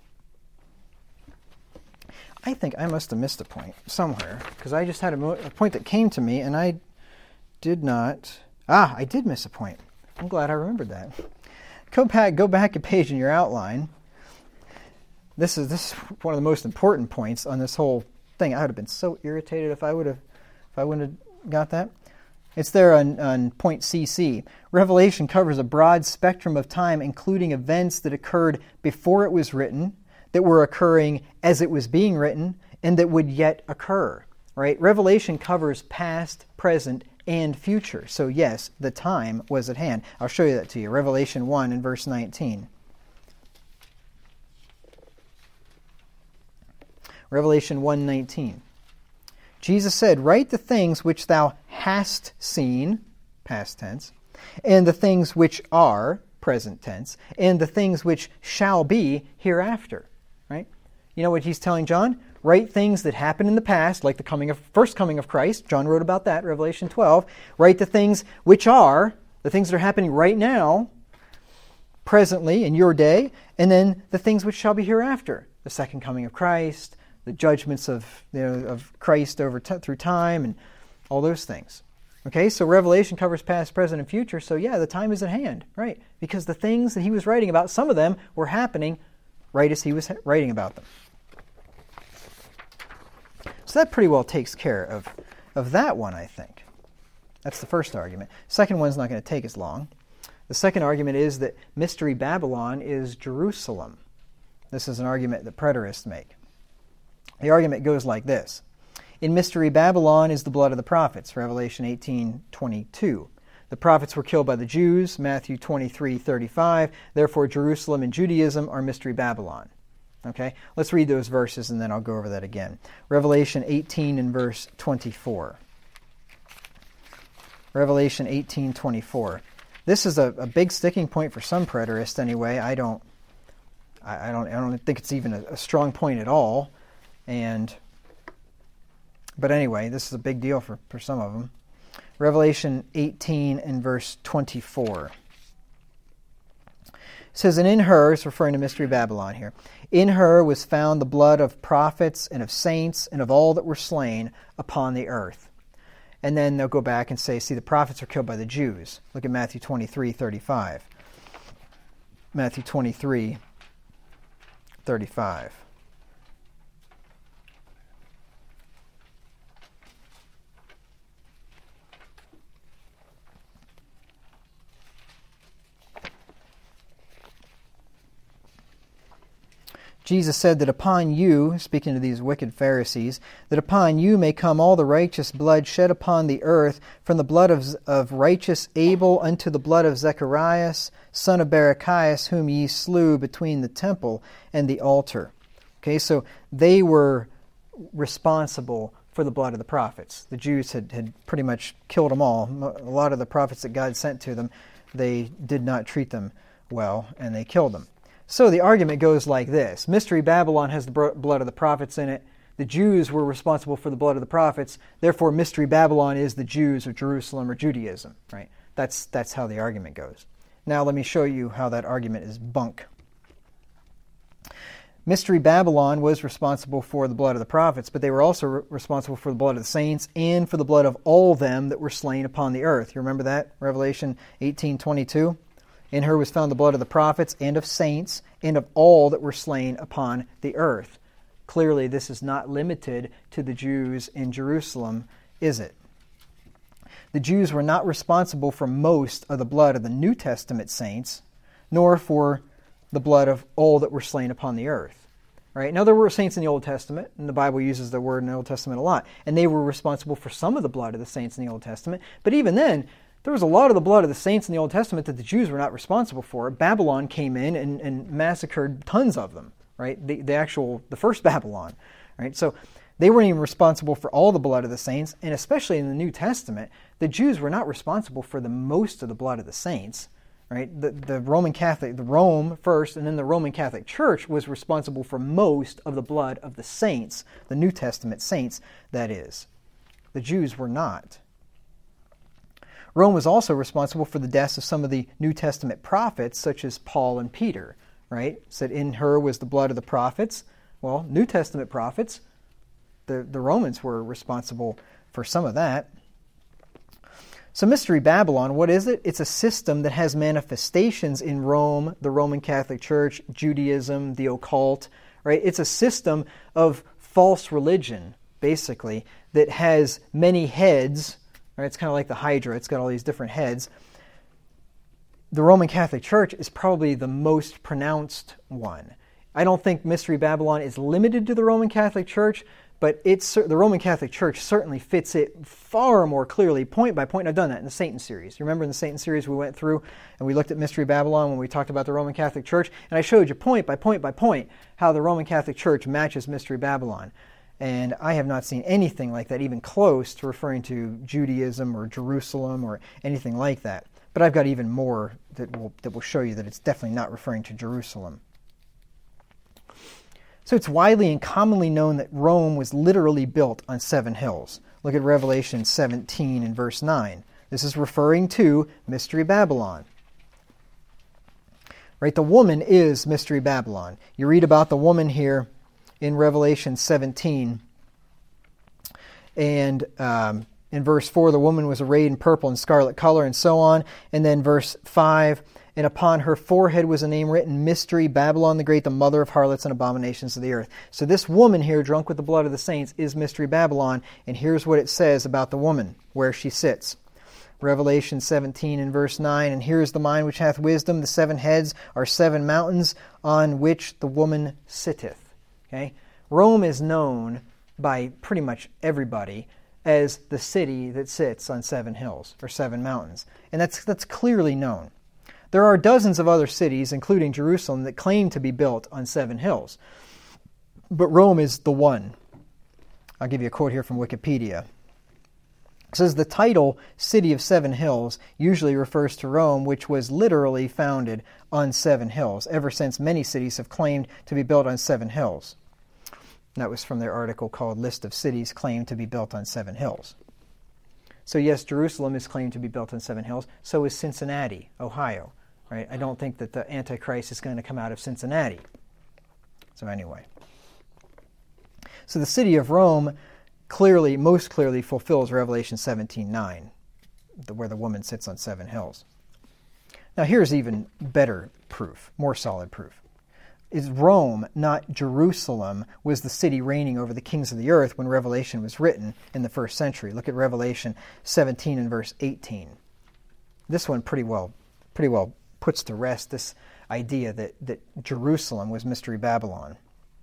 I think I must have missed a point somewhere, because I just had a, mo- a point that came to me, and I did not... Ah, I did miss a point. I'm glad I remembered that. Go back, go back a page in your outline. This is this is one of the most important points on this whole thing. I would have been so irritated if I would have, if I wouldn't have got that. It's there on, on point C C. Revelation covers a broad spectrum of time, including events that occurred before it was written, that were occurring as it was being written, and that would yet occur. Right? Revelation covers past, present, and future. So yes, the time was at hand. I'll show you that to you. Revelation one and verse nineteen. Revelation one nineteen. Jesus said, "Write the things which thou hast seen," past tense, "and the things which are," present tense, "and the things which shall be hereafter." Right? You know what he's telling John? Write things that happened in the past, like the coming of first coming of Christ. John wrote about that, Revelation twelve. Write the things which are, the things that are happening right now, presently, in your day, and then the things which shall be hereafter. The second coming of Christ, the judgments of, you know, of Christ over t- through time, and all those things. Okay, so Revelation covers past, present, and future. So yeah, the time is at hand, right? Because the things that he was writing about, some of them were happening right as he was writing about them. So that pretty well takes care of, of that one, I think. That's the first argument. Second one's not going to take as long. The second argument is that Mystery Babylon is Jerusalem. This is an argument that preterists make. The argument goes like this. In Mystery Babylon is the blood of the prophets, Revelation eighteen twenty-two. The prophets were killed by the Jews, Matthew twenty-three thirty-five. Therefore, Jerusalem and Judaism are Mystery Babylon. Okay, let's read those verses and then I'll go over that again. Revelation eighteen and verse twenty-four. Revelation eighteen twenty-four. This is a, a big sticking point for some preterists anyway. I don't I, I don't I don't think it's even a, a strong point at all. And but anyway, this is a big deal for, for some of them. Revelation eighteen and verse twenty-four. It says, "And in her," it's referring to Mystery Babylon here, "in her was found the blood of prophets and of saints and of all that were slain upon the earth." And then they'll go back and say, see, the prophets were killed by the Jews. Look at Matthew twenty-three thirty-five. Matthew twenty-three thirty-five. Jesus said that upon you, speaking to these wicked Pharisees, that upon you may come all the righteous blood shed upon the earth, from the blood of, of righteous Abel unto the blood of Zacharias, son of Barachias, whom ye slew between the temple and the altar. Okay, so they were responsible for the blood of the prophets. The Jews had, had pretty much killed them all. A lot of the prophets that God sent to them, they did not treat them well, and they killed them. So the argument goes like this. Mystery Babylon has the blood of the prophets in it. The Jews were responsible for the blood of the prophets. Therefore, Mystery Babylon is the Jews or Jerusalem or Judaism. Right? That's, that's how the argument goes. Now let me show you how that argument is bunk. Mystery Babylon was responsible for the blood of the prophets, but they were also re- responsible for the blood of the saints and for the blood of all them that were slain upon the earth. You remember that? Revelation eighteen twenty-two. In her was found the blood of the prophets and of saints and of all that were slain upon the earth. Clearly, this is not limited to the Jews in Jerusalem, is it? The Jews were not responsible for most of the blood of the New Testament saints, nor for the blood of all that were slain upon the earth. Right? Now, there were saints in the Old Testament, and the Bible uses the word in the Old Testament a lot, and they were responsible for some of the blood of the saints in the Old Testament, but even then, there was a lot of the blood of the saints in the Old Testament that the Jews were not responsible for. Babylon came in and, and massacred tons of them, right? The, the actual, the first Babylon, right? So They weren't even responsible for all the blood of the saints, and especially in the New Testament, the Jews were not responsible for the most of the blood of the saints. Right? The, the Roman Catholic, the Rome first, and then the Roman Catholic Church was responsible for most of the blood of the saints, the New Testament saints, that is. The Jews were not. Rome was also responsible for the deaths of some of the New Testament prophets, such as Paul and Peter. Right? Said in her was the blood of the prophets. Well, New Testament prophets, the, the Romans were responsible for some of that. So Mystery Babylon, what is it? It's a system that has manifestations in Rome, the Roman Catholic Church, Judaism, the occult, right? It's a system of false religion, basically, that has many heads, right? It's kind of like the Hydra. It's got all these different heads. The Roman Catholic Church is probably the most pronounced one. I don't think Mystery Babylon is limited to the Roman Catholic Church, but it's, the Roman Catholic Church certainly fits it far more clearly, point by point. I've done that in the Satan series. You remember in the Satan series we went through and we looked at Mystery Babylon when we talked about the Roman Catholic Church, and I showed you point by point by point how the Roman Catholic Church matches Mystery Babylon. And I have not seen anything like that, even close to referring to Judaism or Jerusalem or anything like that. But I've got even more that will, that will show you that it's definitely not referring to Jerusalem. So it's widely and commonly known that Rome was literally built on seven hills. Look at Revelation seventeen and verse nine. This is referring to Mystery Babylon. Right, the woman is Mystery Babylon. You read about the woman here in Revelation seventeen. And um, in verse four, the woman was arrayed in purple and scarlet color and so on. And then verse five, and upon her forehead was a name written, Mystery, Babylon the Great, the mother of harlots and abominations of the earth. So this woman here, drunk with the blood of the saints, is Mystery Babylon. And here's what it says about the woman, where she sits. Revelation seventeen and verse nine, and here is the mind which hath wisdom. The seven heads are seven mountains on which the woman sitteth. Okay? Rome is known by pretty much everybody as the city that sits on seven hills, or seven mountains. And that's that's clearly known. There are dozens of other cities, including Jerusalem, that claim to be built on seven hills. But Rome is the one. I'll give you a quote here from Wikipedia. It says, the title, City of Seven Hills, usually refers to Rome, which was literally founded on seven hills, ever since many cities have claimed to be built on seven hills. That was from their article called List of Cities Claimed to be Built on Seven Hills. So yes, Jerusalem is claimed to be built on seven hills. So is Cincinnati, Ohio. Right? I don't think that the Antichrist is going to come out of Cincinnati. So anyway. So the city of Rome clearly, most clearly fulfills Revelation seventeen nine, where the woman sits on seven hills. Now here's even better proof, more solid proof. Is Rome, not Jerusalem, was the city reigning over the kings of the earth when Revelation was written in the first century. Look at Revelation seventeen and verse eighteen. This one pretty well, pretty well puts to rest this idea that, that Jerusalem was Mystery Babylon.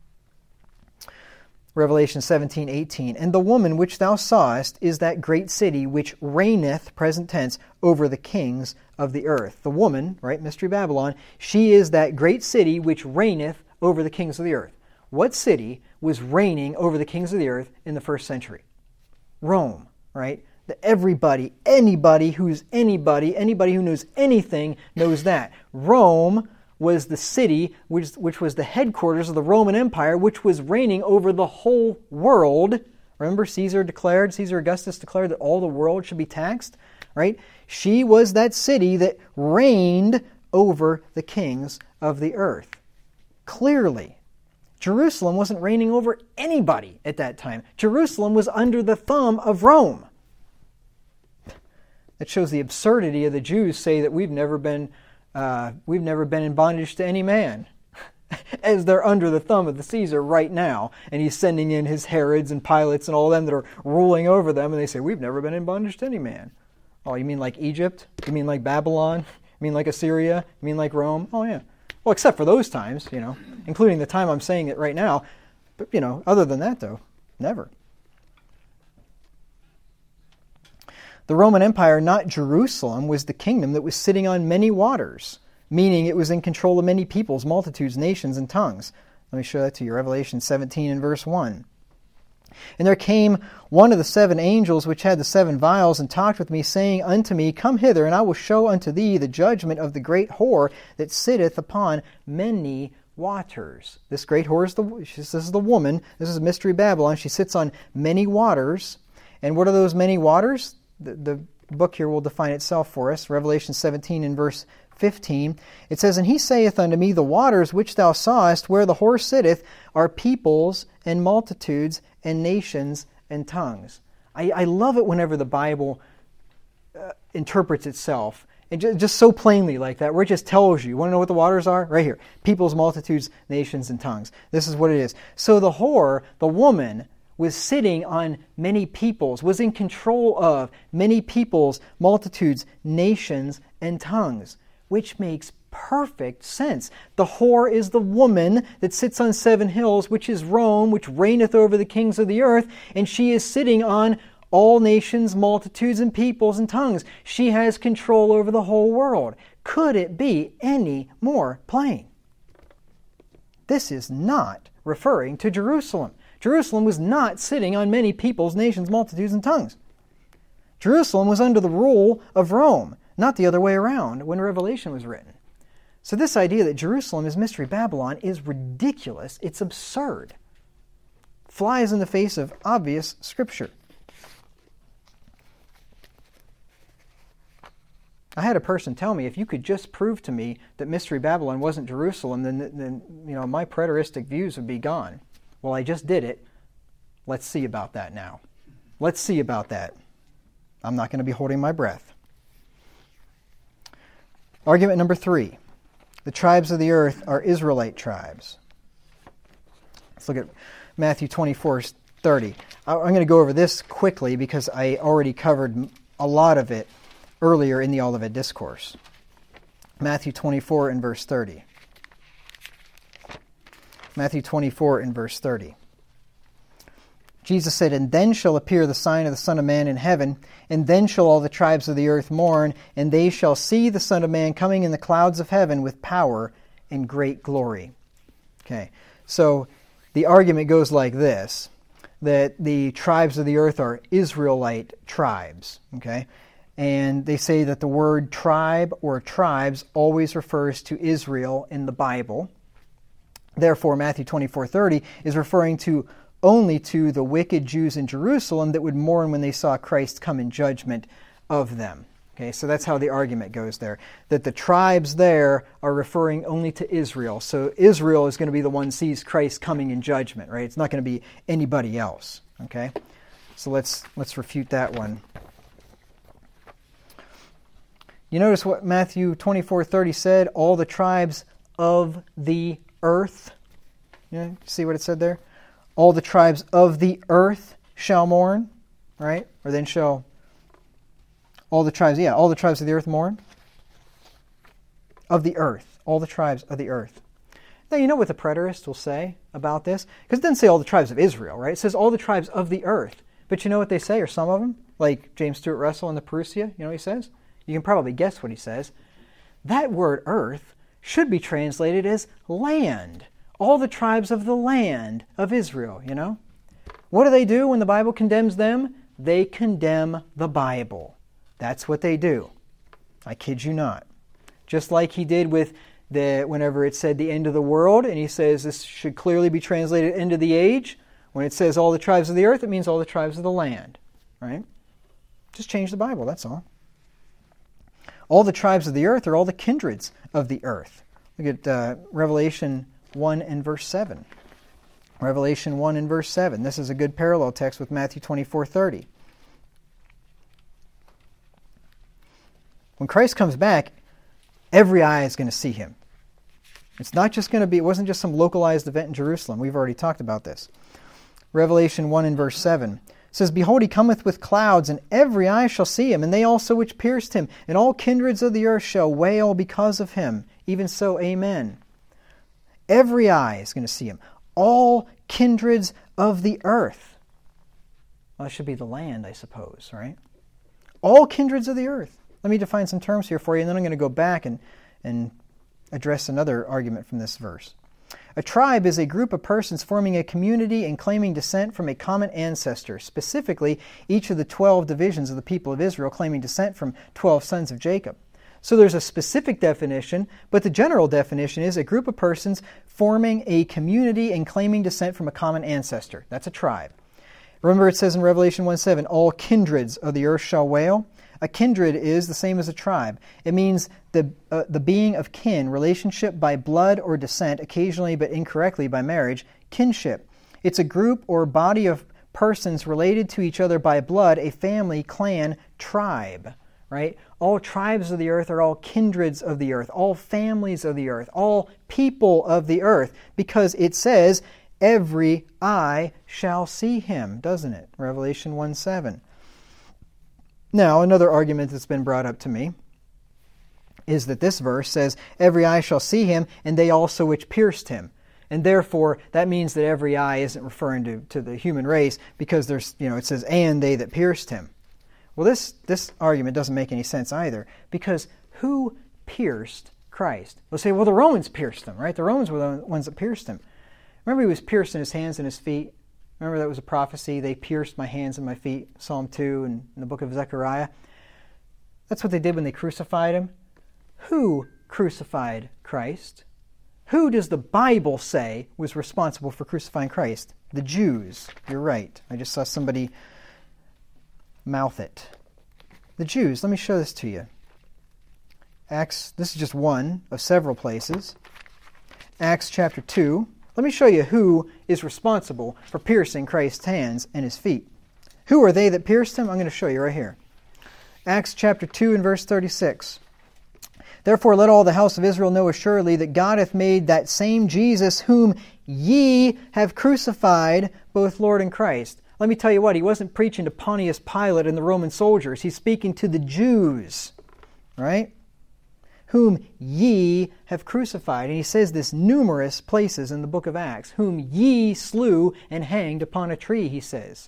Revelation seventeen eighteen, and the woman which thou sawest is that great city which reigneth, present tense, over the kings of the earth. The woman, right, Mystery Babylon, she is that great city which reigneth over the kings of the earth. What city was reigning over the kings of the earth in the first century? Rome, right? The everybody, anybody who's anybody, anybody who knows anything knows that. Rome was the city which, which was the headquarters of the Roman Empire, which was reigning over the whole world. Remember, Caesar declared, Caesar Augustus declared that all the world should be taxed, right? She was that city that reigned over the kings of the earth. Clearly, Jerusalem wasn't reigning over anybody at that time. Jerusalem was under the thumb of Rome. That shows the absurdity of the Jews say that we've never been uh, we've never been in bondage to any man, as they're under the thumb of the Caesar right now, and he's sending in his Herods and Pilates and all them that are ruling over them, and they say we've never been in bondage to any man. Oh, you mean like Egypt? You mean like Babylon? You mean like Assyria? You mean like Rome? Oh yeah. Well, except for those times, you know, including the time I'm saying it right now. But you know, other than that, though, never. The Roman Empire, not Jerusalem, was the kingdom that was sitting on many waters, meaning it was in control of many peoples, multitudes, nations, and tongues. Let me show that to you. Revelation seventeen and verse one. And there came one of the seven angels which had the seven vials, and talked with me, saying unto me, Come hither, and I will show unto thee the judgment of the great whore that sitteth upon many waters. This great whore is the, this is the woman. This is Mystery Babylon. She sits on many waters. And what are those many waters? The, the book here will define itself for us. Revelation seventeen and verse fifteen. It says, And he saith unto me, The waters which thou sawest, where the whore sitteth, are peoples and multitudes and nations and tongues. I, I love it whenever the Bible uh, interprets itself, and just, just so plainly like that, where it just tells you. You want to know what the waters are? Right here. Peoples, multitudes, nations, and tongues. This is what it is. So the whore, the woman, was sitting on many peoples, was in control of many peoples, multitudes, nations, and tongues, which makes perfect sense. The whore is the woman that sits on seven hills, which is Rome, which reigneth over the kings of the earth, and she is sitting on all nations, multitudes, and peoples and tongues. She has control over the whole world. Could it be any more plain? This is not referring to Jerusalem. Jerusalem was not sitting on many peoples, nations, multitudes, and tongues. Jerusalem was under the rule of Rome, not the other way around when Revelation was written. So this idea that Jerusalem is Mystery Babylon is ridiculous. It's absurd. Flies in the face of obvious Scripture. I had a person tell me, if you could just prove to me that Mystery Babylon wasn't Jerusalem, then, then you know my preteristic views would be gone. Well, I just did it. Let's see about that now. Let's see about that. I'm not going to be holding my breath. Argument number three. The tribes of the earth are Israelite tribes. Let's look at Matthew twenty-four thirty. I'm going to go over this quickly because I already covered a lot of it earlier in the Olivet Discourse. Matthew twenty-four and verse thirty. Matthew twenty-four and verse thirty. Jesus said, And then shall appear the sign of the Son of Man in heaven, and then shall all the tribes of the earth mourn, and they shall see the Son of Man coming in the clouds of heaven with power and great glory. Okay, so the argument goes like this, that the tribes of the earth are Israelite tribes. Okay, and they say that the word tribe or tribes always refers to Israel in the Bible. Therefore, Matthew twenty-four thirty is referring to only to the wicked Jews in Jerusalem that would mourn when they saw Christ come in judgment of them. Okay, so that's how the argument goes there. That the tribes there are referring only to Israel. So Israel is going to be the one who sees Christ coming in judgment, right? It's not going to be anybody else. Okay, so let's let's refute that one. You notice what Matthew twenty-four thirty said? All the tribes of the earth. You know, see what it said there? All the tribes of the earth shall mourn, right? Or then shall all the tribes, yeah, all the tribes of the earth mourn. Of the earth. All the tribes of the earth. Now, you know what the preterist will say about this? Because it doesn't say all the tribes of Israel, right? It says all the tribes of the earth. But you know what they say, or some of them? Like James Stewart Russell in the Parousia, you know what he says? You can probably guess what he says. That word earth should be translated as land. All the tribes of the land of Israel, you know? What do they do when the Bible condemns them? They condemn the Bible. That's what they do. I kid you not. Just like he did with the whenever it said the end of the world, and he says this should clearly be translated end of the age. When it says all the tribes of the earth, it means all the tribes of the land, right? Just change the Bible, that's all. All the tribes of the earth are all the kindreds of the earth. Look at uh, Revelation one and verse seven. Revelation one and verse seven. This is a good parallel text with Matthew twenty-four thirty. When Christ comes back, every eye is going to see him. It's not just going to be, it wasn't just some localized event in Jerusalem. We've already talked about this. Revelation one and verse seven. It says, Behold, he cometh with clouds, and every eye shall see him, and they also which pierced him, and all kindreds of the earth shall wail because of him. Even so, amen. Every eye is going to see him. All kindreds of the earth. Well, that should be the land, I suppose, right? All kindreds of the earth. Let me define some terms here for you, and then I'm going to go back and, and address another argument from this verse. A tribe is a group of persons forming a community and claiming descent from a common ancestor, specifically each of the twelve divisions of the people of Israel claiming descent from twelve sons of Jacob. So there's a specific definition, but the general definition is a group of persons forming a community and claiming descent from a common ancestor. That's a tribe. Remember it says in Revelation one seven, all kindreds of the earth shall wail. A kindred is the same as a tribe. It means the uh, the being of kin, relationship by blood or descent, occasionally but incorrectly by marriage, kinship. It's a group or body of persons related to each other by blood, a family, clan, tribe, right? All tribes of the earth are all kindreds of the earth, all families of the earth, all people of the earth, because it says, every eye shall see him, doesn't it? Revelation one seven. Now, another argument that's been brought up to me is that this verse says, every eye shall see him, and they also which pierced him. And therefore, that means that every eye isn't referring to, to the human race, because there's, you know, it says, and they that pierced him. Well, this, this argument doesn't make any sense either, because who pierced Christ? We'll say, well, the Romans pierced him, right? The Romans were the ones that pierced him. Remember he was pierced in his hands and his feet? Remember that was a prophecy, they pierced my hands and my feet, Psalm two and in the book of Zechariah. That's what they did when they crucified him. Who crucified Christ? Who does the Bible say was responsible for crucifying Christ? The Jews. You're right. I just saw somebody mouth it. The Jews. Let me show this to you. Acts, this is just one of several places. Acts chapter two. Let me show you who is responsible for piercing Christ's hands and his feet. Who are they that pierced him? I'm going to show you right here. Acts chapter two and verse thirty-six. Therefore let all the house of Israel know assuredly that God hath made that same Jesus whom ye have crucified, both Lord and Christ. Let me tell you what, he wasn't preaching to Pontius Pilate and the Roman soldiers. He's speaking to the Jews, right? Whom ye have crucified. And he says this numerous places in the book of Acts. Whom ye slew and hanged upon a tree, he says.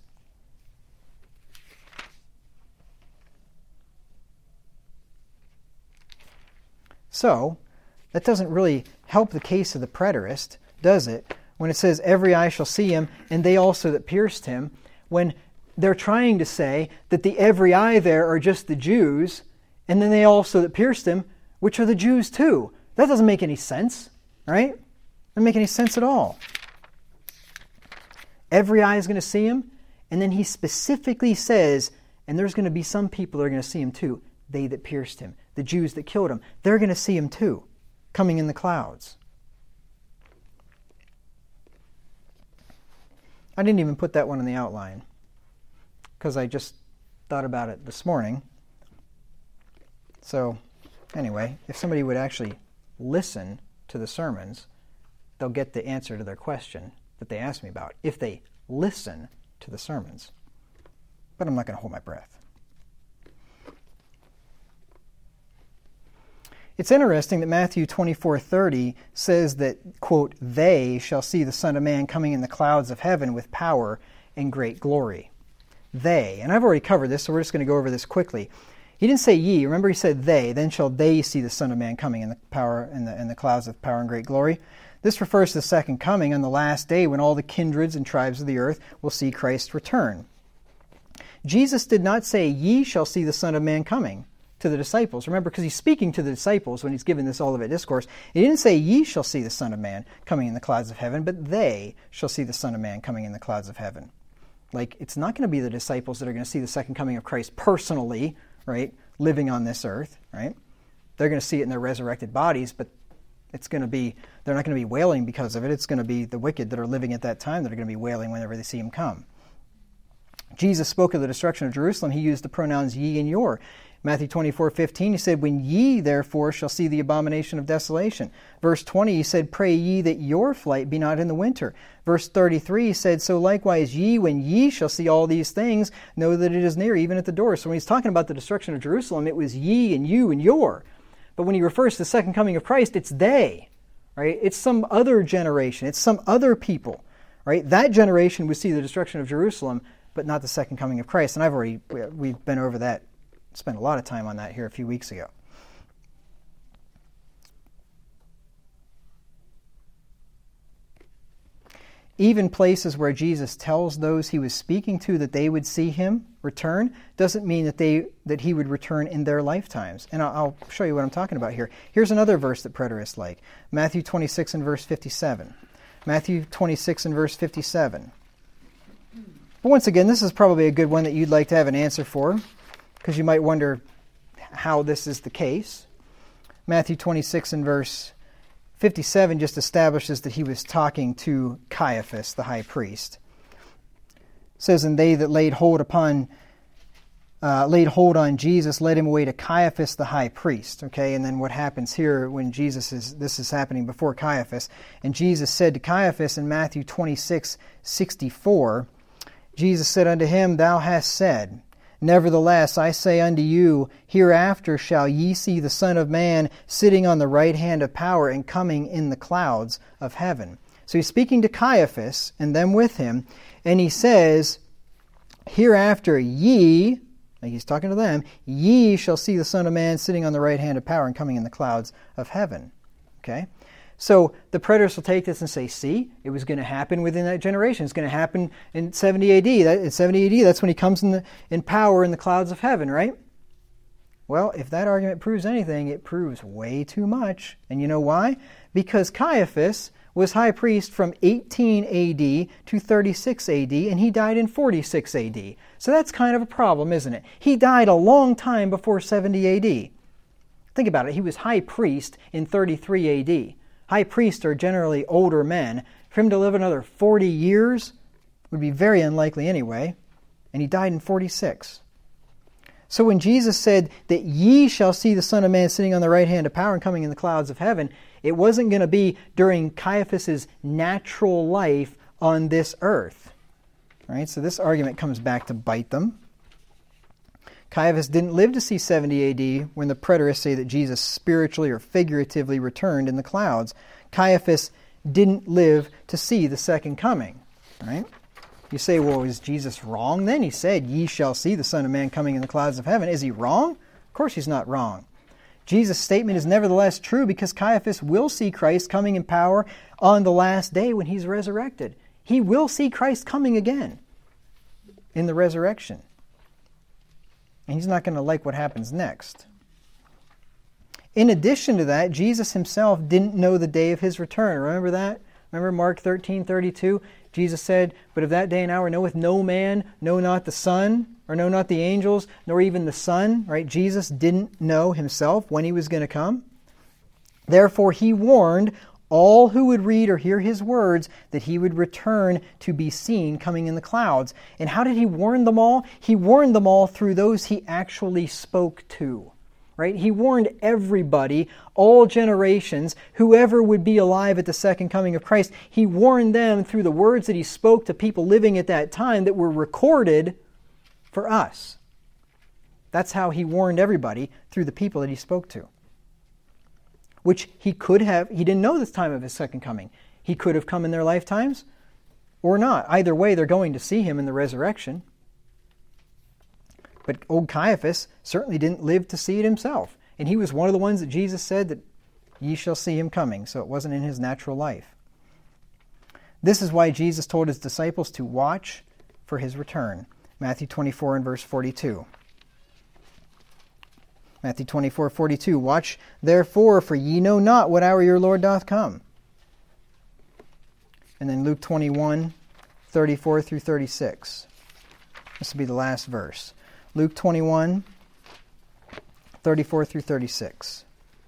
So, that doesn't really help the case of the preterist, does it? When it says, every eye shall see him, and they also that pierced him, when they're trying to say that the every eye there are just the Jews, and then they also that pierced him, which are the Jews too. That doesn't make any sense, right? Doesn't make any sense at all. Every eye is going to see him, and then he specifically says, and there's going to be some people that are going to see him too. They that pierced him, the Jews that killed him, they're going to see him too, coming in the clouds. I didn't even put that one in the outline, because I just thought about it this morning. So, anyway, if somebody would actually listen to the sermons, they'll get the answer to their question that they asked me about, if they listen to the sermons. But I'm not going to hold my breath. It's interesting that Matthew twenty-four thirty says that, quote, they shall see the Son of Man coming in the clouds of heaven with power and great glory. They. And I've already covered this, so we're just going to go over this quickly. He didn't say ye. Remember he said they. Then shall they see the Son of Man coming in the power in the, in the clouds of power and great glory. This refers to the second coming on the last day when all the kindreds and tribes of the earth will see Christ return. Jesus did not say ye shall see the Son of Man coming to the disciples. Remember, because he's speaking to the disciples when he's giving this Olivet Discourse. He didn't say ye shall see the Son of Man coming in the clouds of heaven, but they shall see the Son of Man coming in the clouds of heaven. Like, it's not going to be the disciples that are going to see the second coming of Christ personally, right, living on this earth, right? They're going to see it in their resurrected bodies, but it's going to be, they're not going to be wailing because of it. It's going to be the wicked that are living at that time that are going to be wailing whenever they see him come. Jesus spoke of the destruction of Jerusalem. He used the pronouns ye and your. Matthew twenty-four fifteen, he said, when ye therefore shall see the abomination of desolation. Verse twenty, he said, pray ye that your flight be not in the winter. Verse thirty-three, he said, so likewise ye, when ye shall see all these things, know that it is near, even at the door. So when he's talking about the destruction of Jerusalem, it was ye and you and your. But when he refers to the second coming of Christ, it's they, right? It's some other generation. It's some other people, right? That generation would see the destruction of Jerusalem, but not the second coming of Christ. And I've already, we've been over that, spent a lot of time on that here a few weeks ago. even places where Jesus tells those he was speaking to that they would see him return, doesn't mean that they that he would return in their lifetimes. And I'll, I'll show you what I'm talking about here. Here's another verse that preterists like. Matthew twenty-six and verse fifty-seven. Matthew twenty-six and verse fifty-seven. But once again, this is probably a good one that you'd like to have an answer for, because you might wonder how this is the case. Matthew twenty-six and verse fifty-seven just establishes that he was talking to Caiaphas, the high priest. It says, and they that laid hold upon, uh, laid hold on Jesus led him away to Caiaphas, the high priest. Okay, and then what happens here when Jesus is, this is happening before Caiaphas, and Jesus said to Caiaphas in Matthew twenty-six sixty-four, Jesus said unto him, Thou hast said, Nevertheless, I say unto you, hereafter shall ye see the Son of Man sitting on the right hand of power and coming in the clouds of heaven. So he's speaking to Caiaphas and them with him, and he says, Hereafter ye, like he's talking to them, ye shall see the Son of Man sitting on the right hand of power and coming in the clouds of heaven. Okay? So the preterists will take this and say, see, it was going to happen within that generation. It's going to happen in seventy A D. That, in seventy A D, that's when he comes in, the, in power in the clouds of heaven, right? Well, if that argument proves anything, it proves way too much. And you know why? Because Caiaphas was high priest from eighteen A D to thirty-six A D, and he died in forty-six A D. So that's kind of a problem, isn't it? He died a long time before seventy A D. Think about it. He was high priest in thirty-three A D. High priests are generally older men. For him to live another forty years would be very unlikely anyway. And he died in forty-six. So when Jesus said that ye shall see the Son of Man sitting on the right hand of power and coming in the clouds of heaven, it wasn't going to be during Caiaphas' natural life on this earth. All right, so this argument comes back to bite them. Caiaphas didn't live to see seventy A D when the preterists say that Jesus spiritually or figuratively returned in the clouds. Caiaphas didn't live to see the second coming. Right? You say, well, is Jesus wrong then? He said, ye shall see the Son of Man coming in the clouds of heaven. Is he wrong? Of course he's not wrong. Jesus' statement is nevertheless true because Caiaphas will see Christ coming in power on the last day when he's resurrected. He will see Christ coming again in the resurrection. And he's not going to like what happens next. In addition to that, Jesus himself didn't know the day of his return. Remember that? Remember Mark thirteen thirty-two? Jesus said, But of that day and hour knoweth no man, no not the Son, or no not the angels, nor even the Son. Right? Jesus didn't know himself when he was going to come. Therefore he warned all who would read or hear his words that he would return to be seen coming in the clouds. And how did he warn them all? He warned them all through those he actually spoke to. Right? He warned everybody, all generations, whoever would be alive at the second coming of Christ. He warned them through the words that he spoke to people living at that time that were recorded for us. That's how he warned everybody, through the people that he spoke to. Which he could have, he didn't know this time of his second coming. He could have come in their lifetimes or not. Either way, they're going to see him in the resurrection. But old Caiaphas certainly didn't live to see it himself. And he was one of the ones that Jesus said that ye shall see him coming. So it wasn't in his natural life. This is why Jesus told his disciples to watch for his return. Matthew twenty-four and verse forty-two. Matthew twenty-four forty-two. Watch therefore, for ye know not what hour your Lord doth come. And then Luke twenty-one thirty-four through thirty-six. This will be the last verse. Luke twenty-one thirty-four through thirty-six.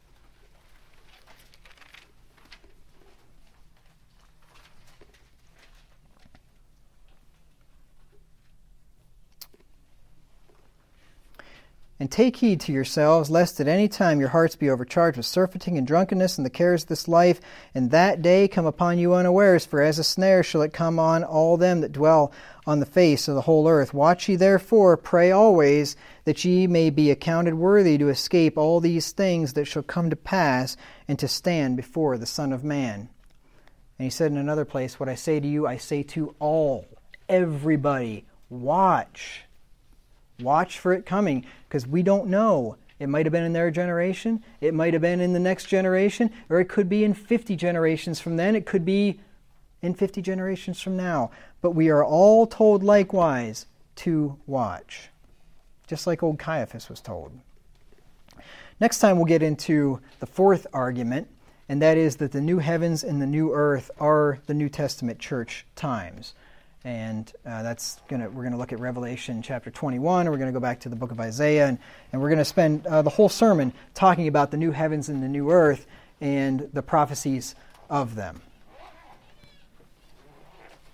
And take heed to yourselves, lest at any time your hearts be overcharged with surfeiting and drunkenness and the cares of this life, and that day come upon you unawares. For as a snare shall it come on all them that dwell on the face of the whole earth. Watch ye therefore, pray always, that ye may be accounted worthy to escape all these things that shall come to pass, and to stand before the Son of Man. And he said in another place, what I say to you, I say to all, everybody, watch. Watch for it coming, because we don't know. It might have been in their generation, it might have been in the next generation, or it could be in fifty generations from then, it could be in fifty generations from now. But we are all told likewise to watch, just like old Caiaphas was told. Next time we'll get into the fourth argument, and that is that the new heavens and the new earth are the New Testament church times. And uh, that's gonna we're going to look at Revelation chapter twenty-one, and we're going to go back to the book of Isaiah, and, and we're going to spend uh, the whole sermon talking about the new heavens and the new earth and the prophecies of them.